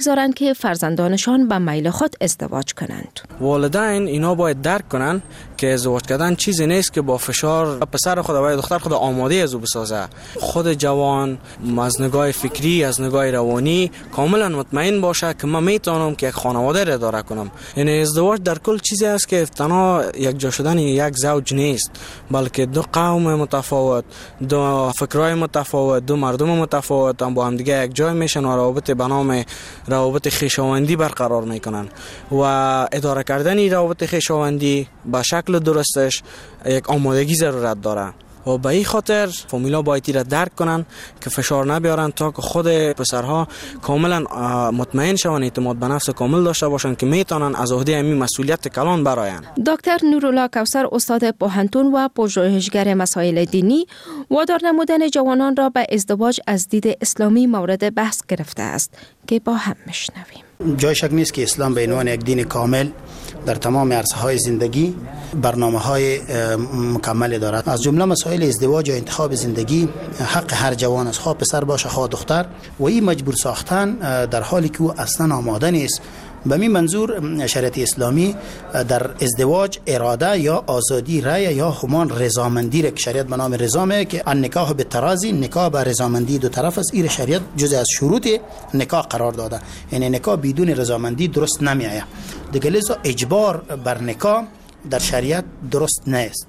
نمیگذارند که فرزندانشان به میل خود ازدواج کنند. والدین اینا باید درک کنن که ازدواج کردن چیزی نیست که با فشار پسر خود و دختر خود آماده از او بسازه. خود جوان از نگاه فکری، از نگاه روانی کاملا مطمئن باشه که من میتونم که یک خانواده را اداره کنم. یعنی ازدواج در کل چیزی است که تنها یک جا شدن یک زوج نیست، بلکه دو قوم متفاوت، دو فکرای متفاوت، دو مردم متفاوت هم با هم دیگه یک جای میشن و روابط به نام روابط خویشاوندی برقرار میکنن و اداره کردن روابط خویشاوندی به شکل درستش یک آمادگی ضرورت داره و به این خاطر فامیلا باید را درک کنن که فشار نبیارن تا که خود پسرها کاملا مطمئن شون، اعتماد به نفس کامل داشته باشن که میتونن از عهده این مسئولیت کلان براین. دکتر نورالله کوثر، استاد پوهنتون و پژوهشگر مسائل دینی، وادار نمودن جوانان را به ازدواج از دید اسلامی مورد بحث گرفته است که با هم میشنویم. جای شک نیست که اسلام به عنوان یک دین کامل در تمام عرصه‌های زندگی برنامه‌های مکمل دارد. از جمله مسائل ازدواج و انتخاب زندگی حق هر جوان است، خواه پسر باشه خواه دختر، و این مجبور ساختن در حالی که او اصلا آماده نیست. به این منظور شریعت اسلامی در ازدواج اراده یا آزادی رأی یا همان رضامندی را که شریعت به نام رضامه که النکاح بالتراضی، نکاح با رضامندی دو طرف است، این شریعت جزء از شروط نکاح قرار داده. یعنی نکاح بدون رضامندی درست نمیآید. دیگه لذا اجبار بر نکاح در شریعت درست نیست.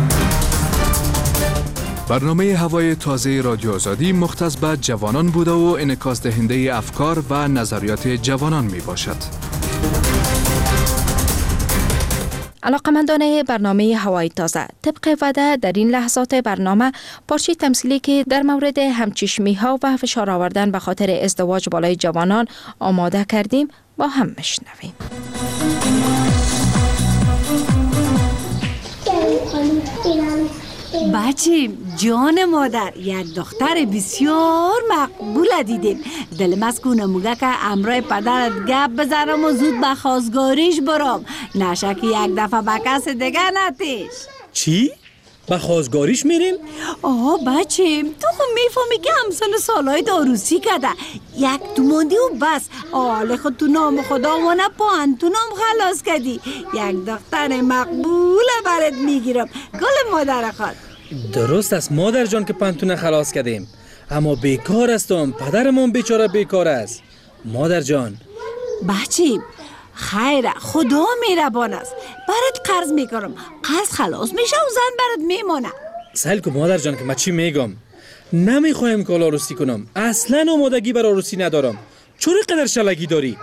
برنامه هوای تازه رادیو آزادی مختص به جوانان بوده و انعکاس دهنده افکار و نظریات جوانان می باشد. علاقمندان برنامه هوای تازه، طبق وعده در این لحظات برنامه پارچه تمثیلی که در مورد همچشمی ها و فشار آوردن به خاطر ازدواج بالای جوانان آماده کردیم، با هم میشنویم. بچه جان مادر، یک دختر بسیار مقبول دیدیم. دلم از کنه موگه که امرای پدرت گپ بزنم و زود به خواستگاریش برام، نشه که یک دفعه به کس دیگه نتیش. چی؟ به خواستگاریش میریم؟ آه بچه، تو خود میفهمی که همسن سالهای داروسی کرده، یک دوماندی و بس. آله خود تو نام خدا و نه پوهنتونم خلاص کردی. یک دختر مقبول برات میگیرم. گل مادر خود. درست است مادر جان که پنتونه خلاص کردیم، اما بیکار هستم، پدرمون بیچاره بیکار است. مادر جان بچه خیره، خدا مهربان است، برات قرض میکنم، قرض خلاص میشه و زن برات میمونه. سهل کو مادر جان که من چی میگم، نمیخوایم که عروسی کنم، اصلا آمادگی بر عروسی ندارم. چرا قدر شلگی داری؟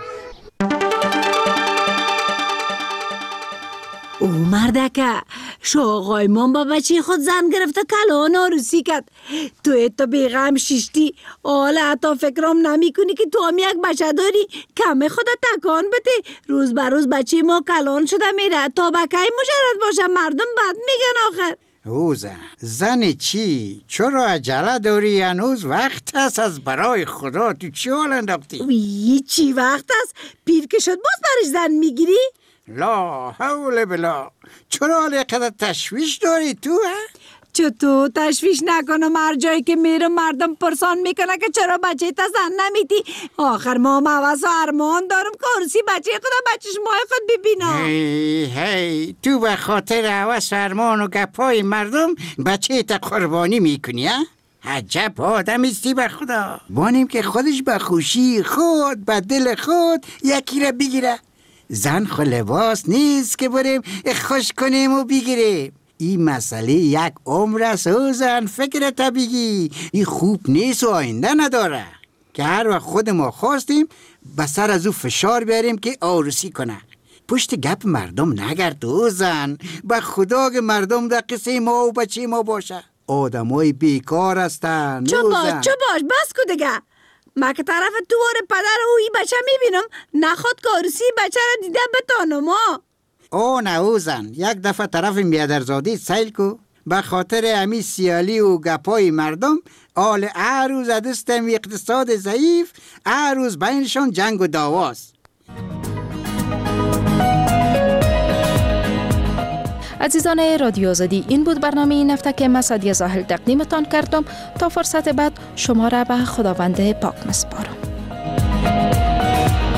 او مردکه شاقای من با بچه خود زن گرفته کلان عروسی کرد، تو بیغم شیشتی. حالا حتی فکرام نمی کنی که تو هم یک بچه داری، کمه خودت تکان بده. روز بر روز بچه ما کلان شده میره، تا بکی مجرد باشه مردم بد میگن آخر. او زن چی؟ چرا عجله داری؟ هنوز وقت است از برای خدا. تو چی حال انداختی؟ چی وقت است؟ پیر که شد باز برش زن میگیری؟ لا حول بلا، چرا حالی قدر تشویش داری تو؟ چطور تشویش نکنم؟ هر جایی که میرم مردم پرسان میکنه که چرا بچه تا زن نمیدی. آخر ما موز و ارمان دارم که عروسی بچه خدا بچه شمای خود ببینم. هی تو به خاطر هوس و ارمان و گپای مردم بچه تا قربانی میکنی ها؟ عجب آدم استی به خدا. بانیم که خودش به خوشی خود به دل خود یکی را بگیره. زن خو لباس نیست که بریم خوش کنیم و بگیریم. این مسئله یک عمر است و زن فکر طبیعی. این خوب نیست و آینده نداره که هر وقت خود ما خواستیم به سر از او فشار بیاریم که عروسی کنه. پشت گپ مردم نگرد و زن. به خدا که مردم در قصه ما و بچه ما باشه. آدمای بیکار هستن. چو باش بس کو دیگه. من که طرف دوار پدر و ای بچه میبینم، نخواد که عروسی بچه را دیده بتانم ها. او نه او زن، یک دفعه طرف میادرزادی سیل کو. به خاطر امی سیالی و گپای مردم آل هر روز دستم اقتصاد ضعیف، هر روز بینشان جنگ و دعواست. عزیزان رادیو آزادی، این بود برنامه این هفته که من سعدیه زاهل تقدیمتان کردم. تا فرصت بعد شما را به خداوند پاک میسپارم.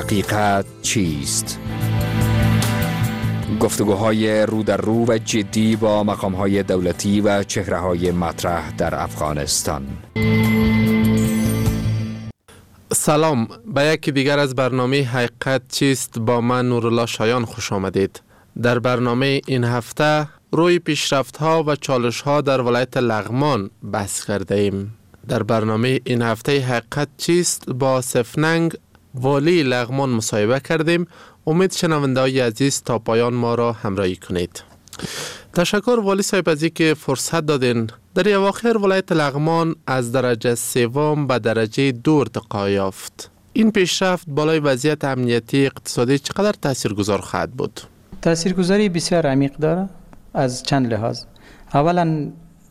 حقیقت چیست؟ گفتگوهای رو در رو و جدی با مقام‌های دولتی و چهره‌های مطرح در افغانستان. سلام، به یکی دیگر از برنامه حقیقت چیست با من نورالله شایان خوش آمدید. در برنامه این هفته روی پیشرفت‌ها و چالش‌ها در ولایت لغمان بحث کرده ایم. در برنامه این هفته حقیقت چیست با سفننگ والی لغمان مصاحبه کردیم. امید شنونده‌های عزیز تا پایان ما را همراهی کنید. تشکر والی صاحب از اینکه فرصت دادین. در اواخر ولایت لغمان از درجه سوم به درجه 2 ارتقا یافت. این پیشرفت بالای وضعیت امنیتی اقتصادی چقدر تاثیرگذار خواهد بود؟ تاثیرگذاری بسیار عمیق داره از چند لحاظ. اولا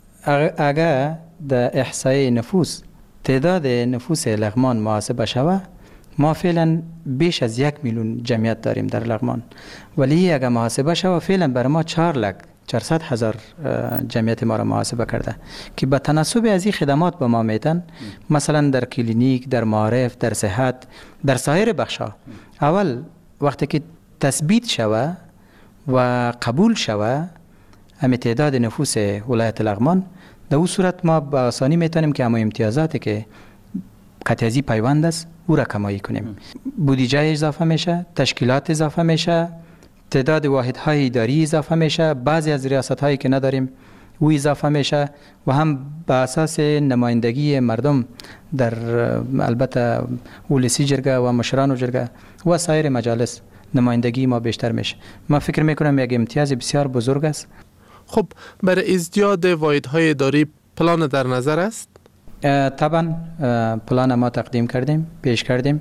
اگر در احصای نفوس تعداد نفوس لغمان محاسبه شود، ما فعلا بیش از 1 میلیون جمعیت داریم در لغمان، ولی اگر محاسبه شود فعلا بر ما 400,000 جمعیت ما را محاسبه کرده که به تناسب از این خدمات به ما میتن، مثلا در کلینیک، در معارف، در صحت، در سایر بخش‌ها. اول وقتی که تثبیت شود و قبول شود همه تعداد نفوس ولایت لغمان، در اون صورت ما به آسانی میتونیم که همه امتیازاتی که قطعی پیوند است او را کمایی کنیم. بودجه اضافه میشه، تشکیلات اضافه میشه، تعداد واحدهای اداری اضافه میشه، بعضی از ریاست‌هایی که نداریم او اضافه میشه و هم به اساس نمایندگی مردم در البته ولسی جرگه و مشران جرگه و سایر مجالس نمایندگی ما بیشتر میشه. ما فکر میکنم یک امتیاز بسیار بزرگ است. خب برای ازدیاد واحدهای اداری پلان در نظر است؟ طبعا پلان ما تقدیم کردیم، پیش کردیم.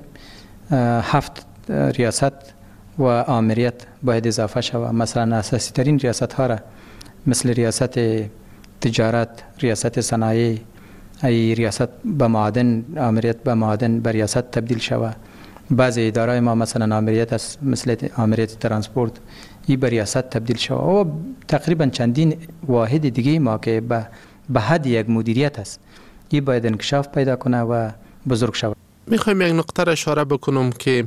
7 ریاست و آمریت باید اضافه شود. مثلا اساسی ترین ریاست ها را مثل ریاست تجارت، ریاست صنایع، ای ریاست به معادن، آمریت به معادن به ریاست تبدیل شود. بعضی ادارای ما مثلا آمریت است، مثل آمریت ترانسپورت، ای به ریاست تبدیل شود. و تقریبا چندین واحد دیگه ما که به حد یک مدیریت است، ای باید انکشاف پیدا کنه و بزرگ شود. میخوایم یک نقطه را اشاره بکنم که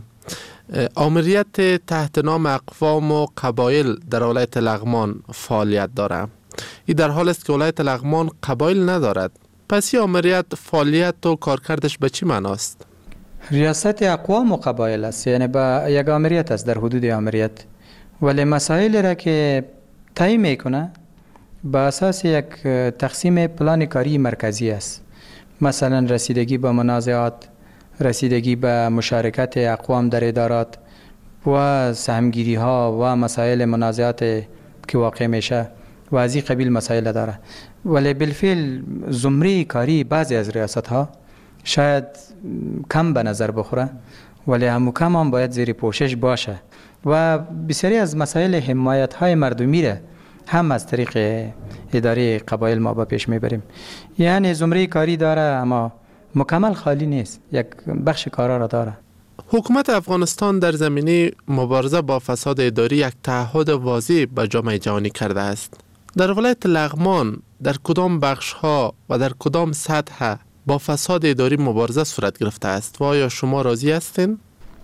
آمریت تحت نام اقوام و قبایل در ولایت لغمان فعالیت داره. این در حال است که ولایت لغمان قبایل ندارد. پس این آمریت فعالیت و کارکردش به چی معناست؟ ریاست اقوام و قبایل است، یعنی با یک آمریت است در حدود آمریت، ولی مسائل را که تعیین میکنه با اساس یک تقسیم پلان کاری مرکزی است. مثلا رسیدگی به منازعات، رسیدگی به مشارکت اقوام در ادارات و سهمگیری ها و مسائل منازعات که واقع میشه و از این قبیل مسائل داره. ولی بالفعل زمره کاری بعضی از ریاست ها شاید کم به نظر بخوره، ولی هم کم هم باید زیر پوشش باشه و بسیاری از مسائل حمایت های مردمی را هم از طریق اداره قبایل ما با پیش میبریم. یعنی زمره کاری داره اما مکمل خالی نیست، یک بخش کارا را داره. حکومت افغانستان در زمینه مبارزه با فساد اداری یک تعهد واضح به جامعه جهانی کرده است. در ولایت لغمان در کدام بخش ها و در کدام سطح با فساد اداری مبارزه صورت گرفته است و آیا شما راضی هستین؟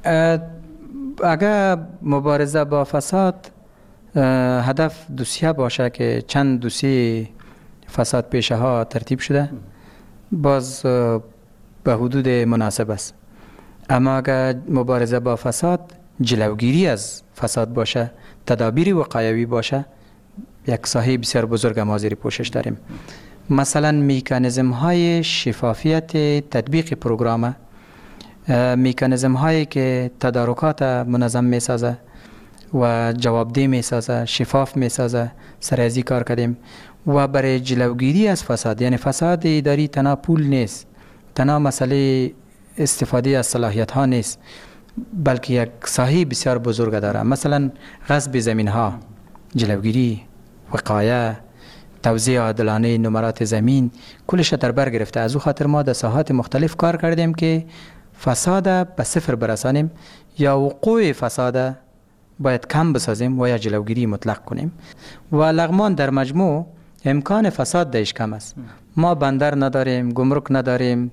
اگر مبارزه با فساد هدف دوسیه باشه که چند دوسیه فساد پیشه ها ترتیب شده، باز به حدود مناسب است. اما اگر مبارزه با فساد جلوگیری از فساد باشه، تدابیر وقایوی باشه، یک ساحه بسیار بزرگ ما زیر پوشش داریم. مثلا میکانیزم های شفافیت تطبیق پروگرام، میکانیزم هایی که تدارکات منظم میسازه و جوابدهی میسازه، شفاف میسازه، سر از این کار کردیم. و برای جلوگیری از فساد، یعنی فساد اداری تنها پول نیست، تنها مسئله استفاده از صلاحیت ها نیست، بلکه یک ساحه بسیار بزرگ داره. مثلا غصب زمین ها، جلوگیری، وقایه، توزیع عادلانه نمرات زمین، کلش در بر گرفته. از او خاطر ما در ساحات مختلف کار کردیم که فساد به صفر برسانیم یا وقوع فساد باید کم بسازیم و یا جلوگیری مطلق کنیم. و لغمان در مجموع امکان فساد درش کم است. ما بندر نداریم، گمرک نداریم،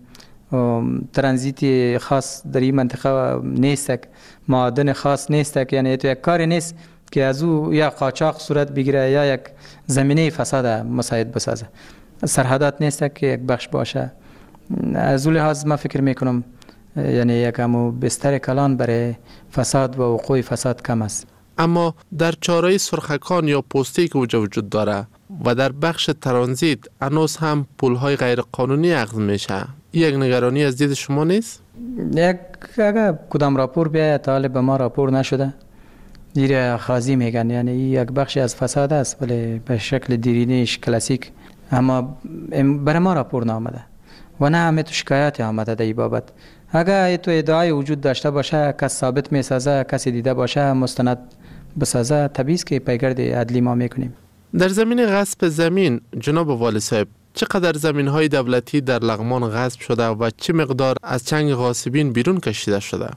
ترانزیت خاص در این منطقه نیست، معادن خاص نیست، یعنی تو یک کاری نیست که از او یا قاچاق صورت بگیره یا یک زمینه فساد مساعد بسازه. سرحدات نیست که یک بخش باشه. از اون لحاظ ما فکر میکنم یعنی یکم بستر کلان برای فساد و وقوع فساد کم است. اما در چاره سرخکان یا پستی که وجود داره و در بخش ترانزیت هنوز هم پولهای غیر قانونی اخذ میشه، یک نگرانی از دید شما نیست؟ اگر کدام راپور بیاید تا حال به ما راپور نشده، دیر خازی میگن، یعنی یک بخشی از فساد است ولی به شکل دیرینش کلاسیک، اما برای ما راپور نامده و نه همه تو شکایت آمده در این بابت. اگر تو ادعای وجود داشته باشه، کس ثابت میسازه، کسی دیده باشه مستند بسازه، طبیعی است که پیگرد عدلی ما میکنیم. در زمین غصب زمین جناب والی صاحب، چقدر زمین‌های دولتی در لغمان غصب شده و چه مقدار از چنگ غاصبین بیرون کشیده شده؟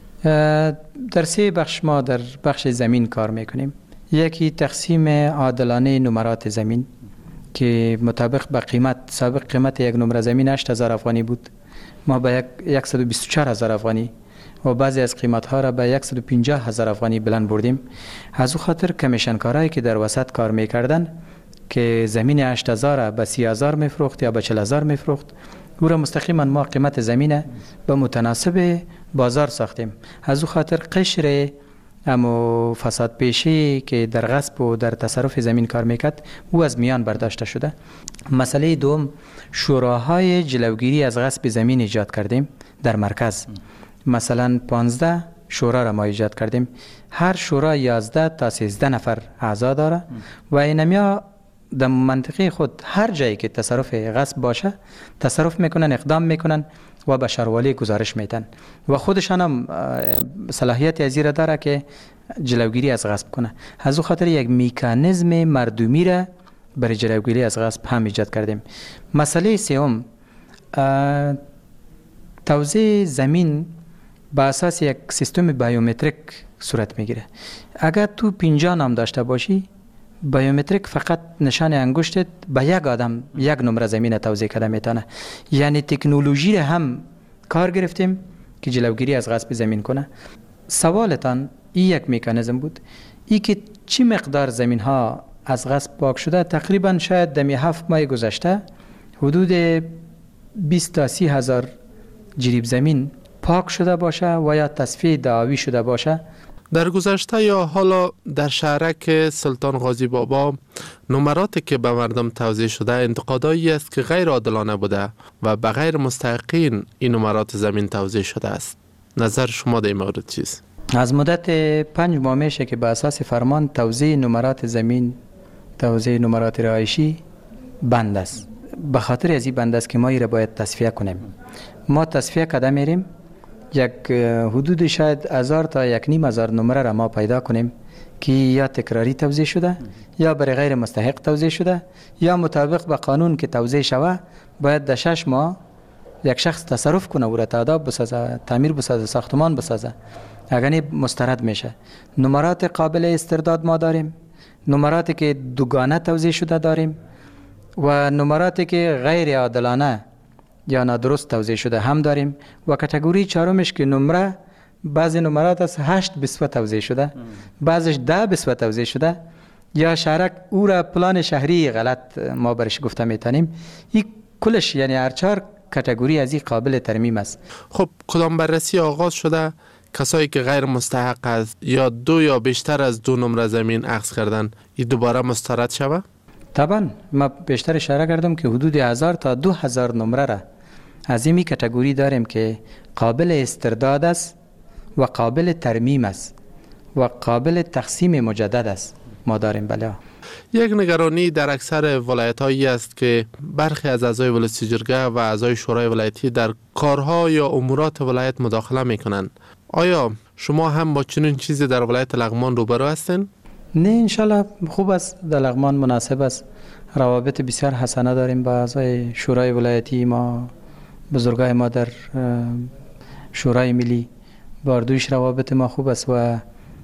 در 3 بخش ما در بخش زمین کار میکنیم. یکی تقسیم عادلانه نمرات زمین که مطابق به قیمت، سابق قیمت یک نمره زمین 8000 افغانی بود، ما به 124000 افغانی و بعضی از قیمت ها را به 150000 افغانی بلند بردیم. از او خاطر کمیشنکارایی که در وسط کار میکردن که زمین 8000 به 30000 میفروخت یا به 40000 میفروخت، او را مستقیما ما قیمت زمین به متناسب بازار ساختیم. از او خاطر قشر اما فساد پیشی که در غصب و در تصرف زمین کار میکرد او از میان برداشته شده. مسئله دوم، شوراهای جلوگیری از غصب زمین ایجاد کردیم در مرکز. مثلا 15 شورا را ما ایجاد کردیم، هر شورا 11 تا 13 نفر اعضا داره و اینمیا در منطقه خود هر جایی که تصرف غصب باشه تصرف میکنن، اقدام میکنن و به شهروالی گزارش میدن و خودشان هم صلاحیت ازیر داره که جلوگیری از غصب کنه. از او خاطر یک میکانیزم مردمی را برای جلوگیری از غصب هم ایجاد کردیم. مسئله سوم، توزیع زمین با اساس یک سیستم بیومتریک صورت میگیره. اگر تو 50 نام داشته باشی، بیومتریک فقط نشان انگشتت به یک آدم یک نمره زمین توزیع کرده میتونه. یعنی تکنولوژی را هم کار گرفتیم که جلوگیری از غصب زمین کنه. سوالتان این یک میکانیزم بود. ای که چی مقدار زمین ها از غصب پاک شده، تقریبا شاید دمی 7 ماه گذشته حدود 20 تا 30 هزار جریب زمین پاک شده باشه و یا تصفیه دعاوی شده باشه. در گذشته یا حالا در شهرک سلطان غازی بابا نمراتی که به مردم توزیع شده انتقادایی است که غیر عادلانه بوده و به غیر مستحقین این نمرات زمین توزیع شده است. نظر شما در این مورد چیست؟ از مدت 5 ماه میشه که به اساس فرمان توزیع نمرات زمین، توزیع نمرات رهایشی بند است. به خاطر از این بند است که ما را باید تصفیه کنیم. ما تصفیه کرده میریم، یک حدود شاید 1000 تا 1500 نمره را ما پیدا کنیم که یا تکراری توزیع شده یا برای غیر مستحق توزیع شده یا مطابق به قانون که توزیع شوه باید در 6 ماه یک شخص تصرف کنه و را تاداب بسازه، تعمیر بسازه، ساختمان بسازه، اگر مسترد میشه. نمرات قابل استرداد ما داریم، نمراتی که دوگانه توزیع شده داریم و نمراتی که غیر عادلانه یا نادرست توزیع شده هم داریم و کاتگوری چهارمش که نمره، بعضی نمرات از 8 بسوه توزیع شده، بعضش 10 بسوه توزیع شده یا شهرک او را پلان شهری غلط ما برش گفته میتونیم. این کلش یعنی هر 4 کاتگوری از این قابل ترمیم است. خب کدام بررسی آغاز شده کسایی که غیر مستحق است یا 2 یا بیشتر از 2 نمره زمین اخذ کردن این دوباره مسترد شوه؟ طبعا ما بیشتر اشاره کردم که حدود 1000 تا 2000 نمره را از این کاتگوری داریم که قابل استرداد است و قابل ترمیم است و قابل تقسیم مجدد است. ما داریم. بله. یک نگرانی در اکثر ولایت‌هایی است که برخی از اعضای ولایت جرگه و اعضای شورای ولایتی در کارها یا امورات ولایت مداخله میکنند. آیا شما هم با چنین چیزی در ولایت لغمان روبرو هستین؟ نه، انشالله خوب است. در لغمان مناسب است. روابط بسیار حسنه داریم با اعضای شورای ولایتی. ما بزرگای ما در شورای ملی باردوش روابط ما خوب است و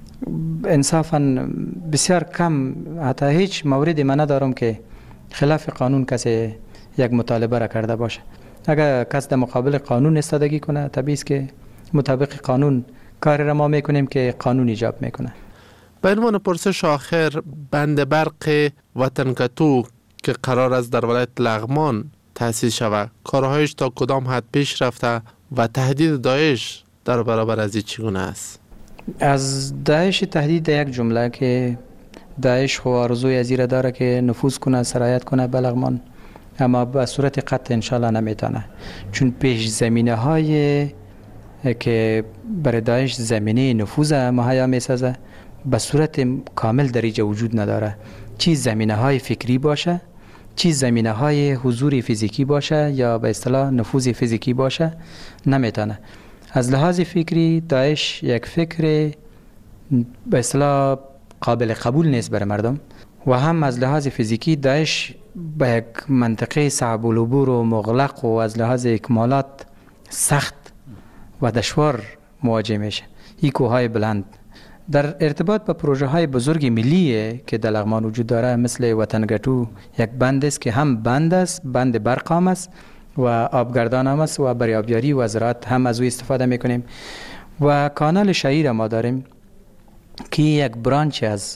انصافا بسیار کم، حتی هیچ موردی من ندارم که خلاف قانون کسی یک مطالبه را کرده باشه. اگر کس در مقابل قانون ایستادگی کنه طبیعی است که مطابق قانون کار را ما میکنیم که قانون ایجاب میکنه. به عنوان پرسش آخر، بند برق وطنکتو که قرار است در ولایت لغمان تأسیس شود، کارهایش تا کدام حد پیش رفته و تهدید داعش در برابر از این چگونه است؟ از داعش تهدید در یک جمله که داعش خو آرزوی از این داره که نفوذ کنه، سرایت کنه به لغمان، اما به صورت قطع انشالله نمیتونه، چون پیش زمینه های که برای داعش زمینه نفوذ مهیا میسازه به صورت کامل در اینجا وجود نداره. چی زمینه های فکری باشه، چی زمینه های حضور فیزیکی باشه یا به اصطلاح نفوذ فیزیکی باشه نمیتونه. از لحاظ فکری داعش یک فکر به اصطلاح قابل قبول نیست برای مردم، و هم از لحاظ فیزیکی داعش به یک منطقه صعب العبور و مغلق و از لحاظ اکمالات سخت و دشوار مواجه میشه. این کوههای بلند در ارتباط با پروژه های بزرگ ملی که در لغمان وجود داره، مثل وطنگتو یک بند است که هم بند است، بند برق هم است و آبگردان هم است و برای آبیاری و زراعت هم از او استفاده میکنیم. و کانال شهیر ما داریم که یک برانچ از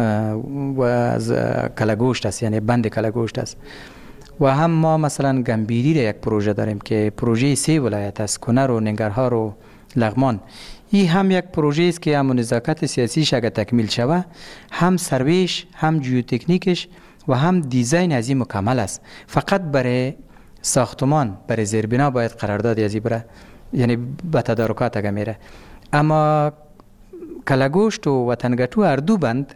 کلگوشت است، یعنی بند کلگوشت است. و هم ما مثلا گنبیری یک پروژه داریم که پروژه 3 ولایت است، کنر و ننگرهار و لغمان. این هم یک پروژه است که هم نزاکت سیاسیش اگر تکمیل شود، هم سرویش، هم جیوتکنیکش و هم دیزاین از این مکمل است. فقط برای ساختمان، برای زیربنا باید قرارداد ازی بره، یعنی به تدارکات اگر میره. اما کلگوشت و وطنگتو هر دو بند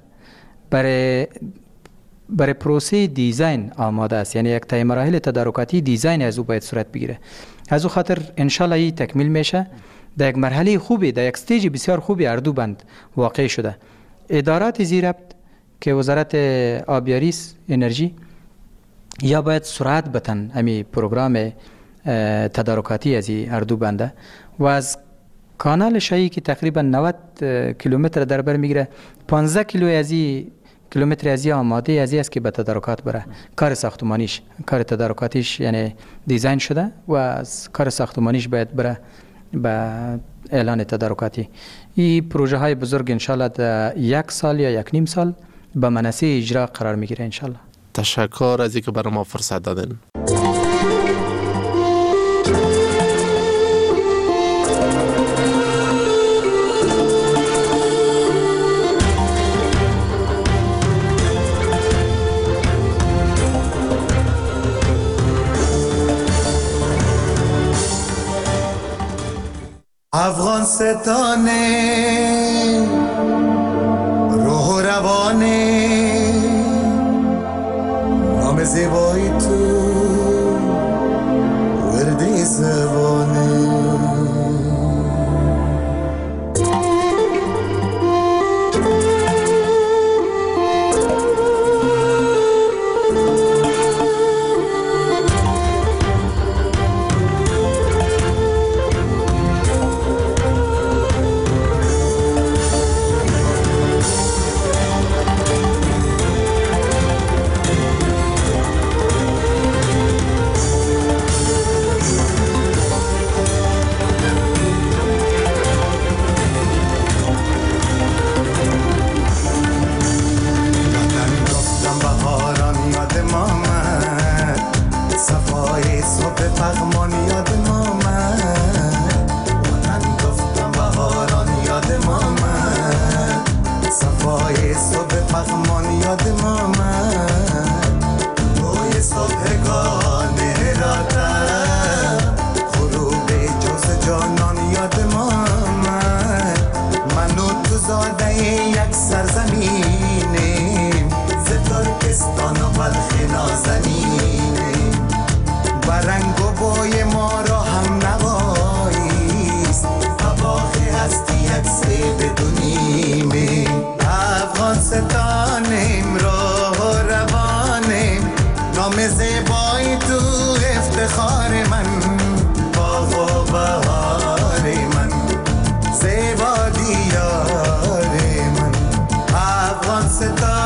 برای پروسه دیزاین آماده است، یعنی یک تای مراحل تدارکاتی دیزاین از او باید صورت بگیره. از او خاطر انشالله این تکمیل میشه. در یک مرحله خوبی، در یک استیج بسیار خوبی هر دو بند واقع شده. ادارات زیربط که وزارت آبیاری انرژی یا باید سرعت بتن امی پروگرام تدارکاتی از هر دو بنده، و از کانال شایی که تقریبا 90 کیلومتر در بر میگیره، 15 کیلومتر از آماده از است که به تدارکات بره. کار ساختمانیش، کار تدارکاتیش یعنی دیزاین شده و از کار ساختمانیش باید بره به اعلان تدارکاتی. این پروژه های بزرگ انشالله در 1 سال یا 1.5 سال به منصه اجرا قرار میگیره انشالله. تشکر از اینکه برای ما فرصت دادین. افغان ستانه روح و روانه، نام زیبایی تو وردی زبانه. ستاره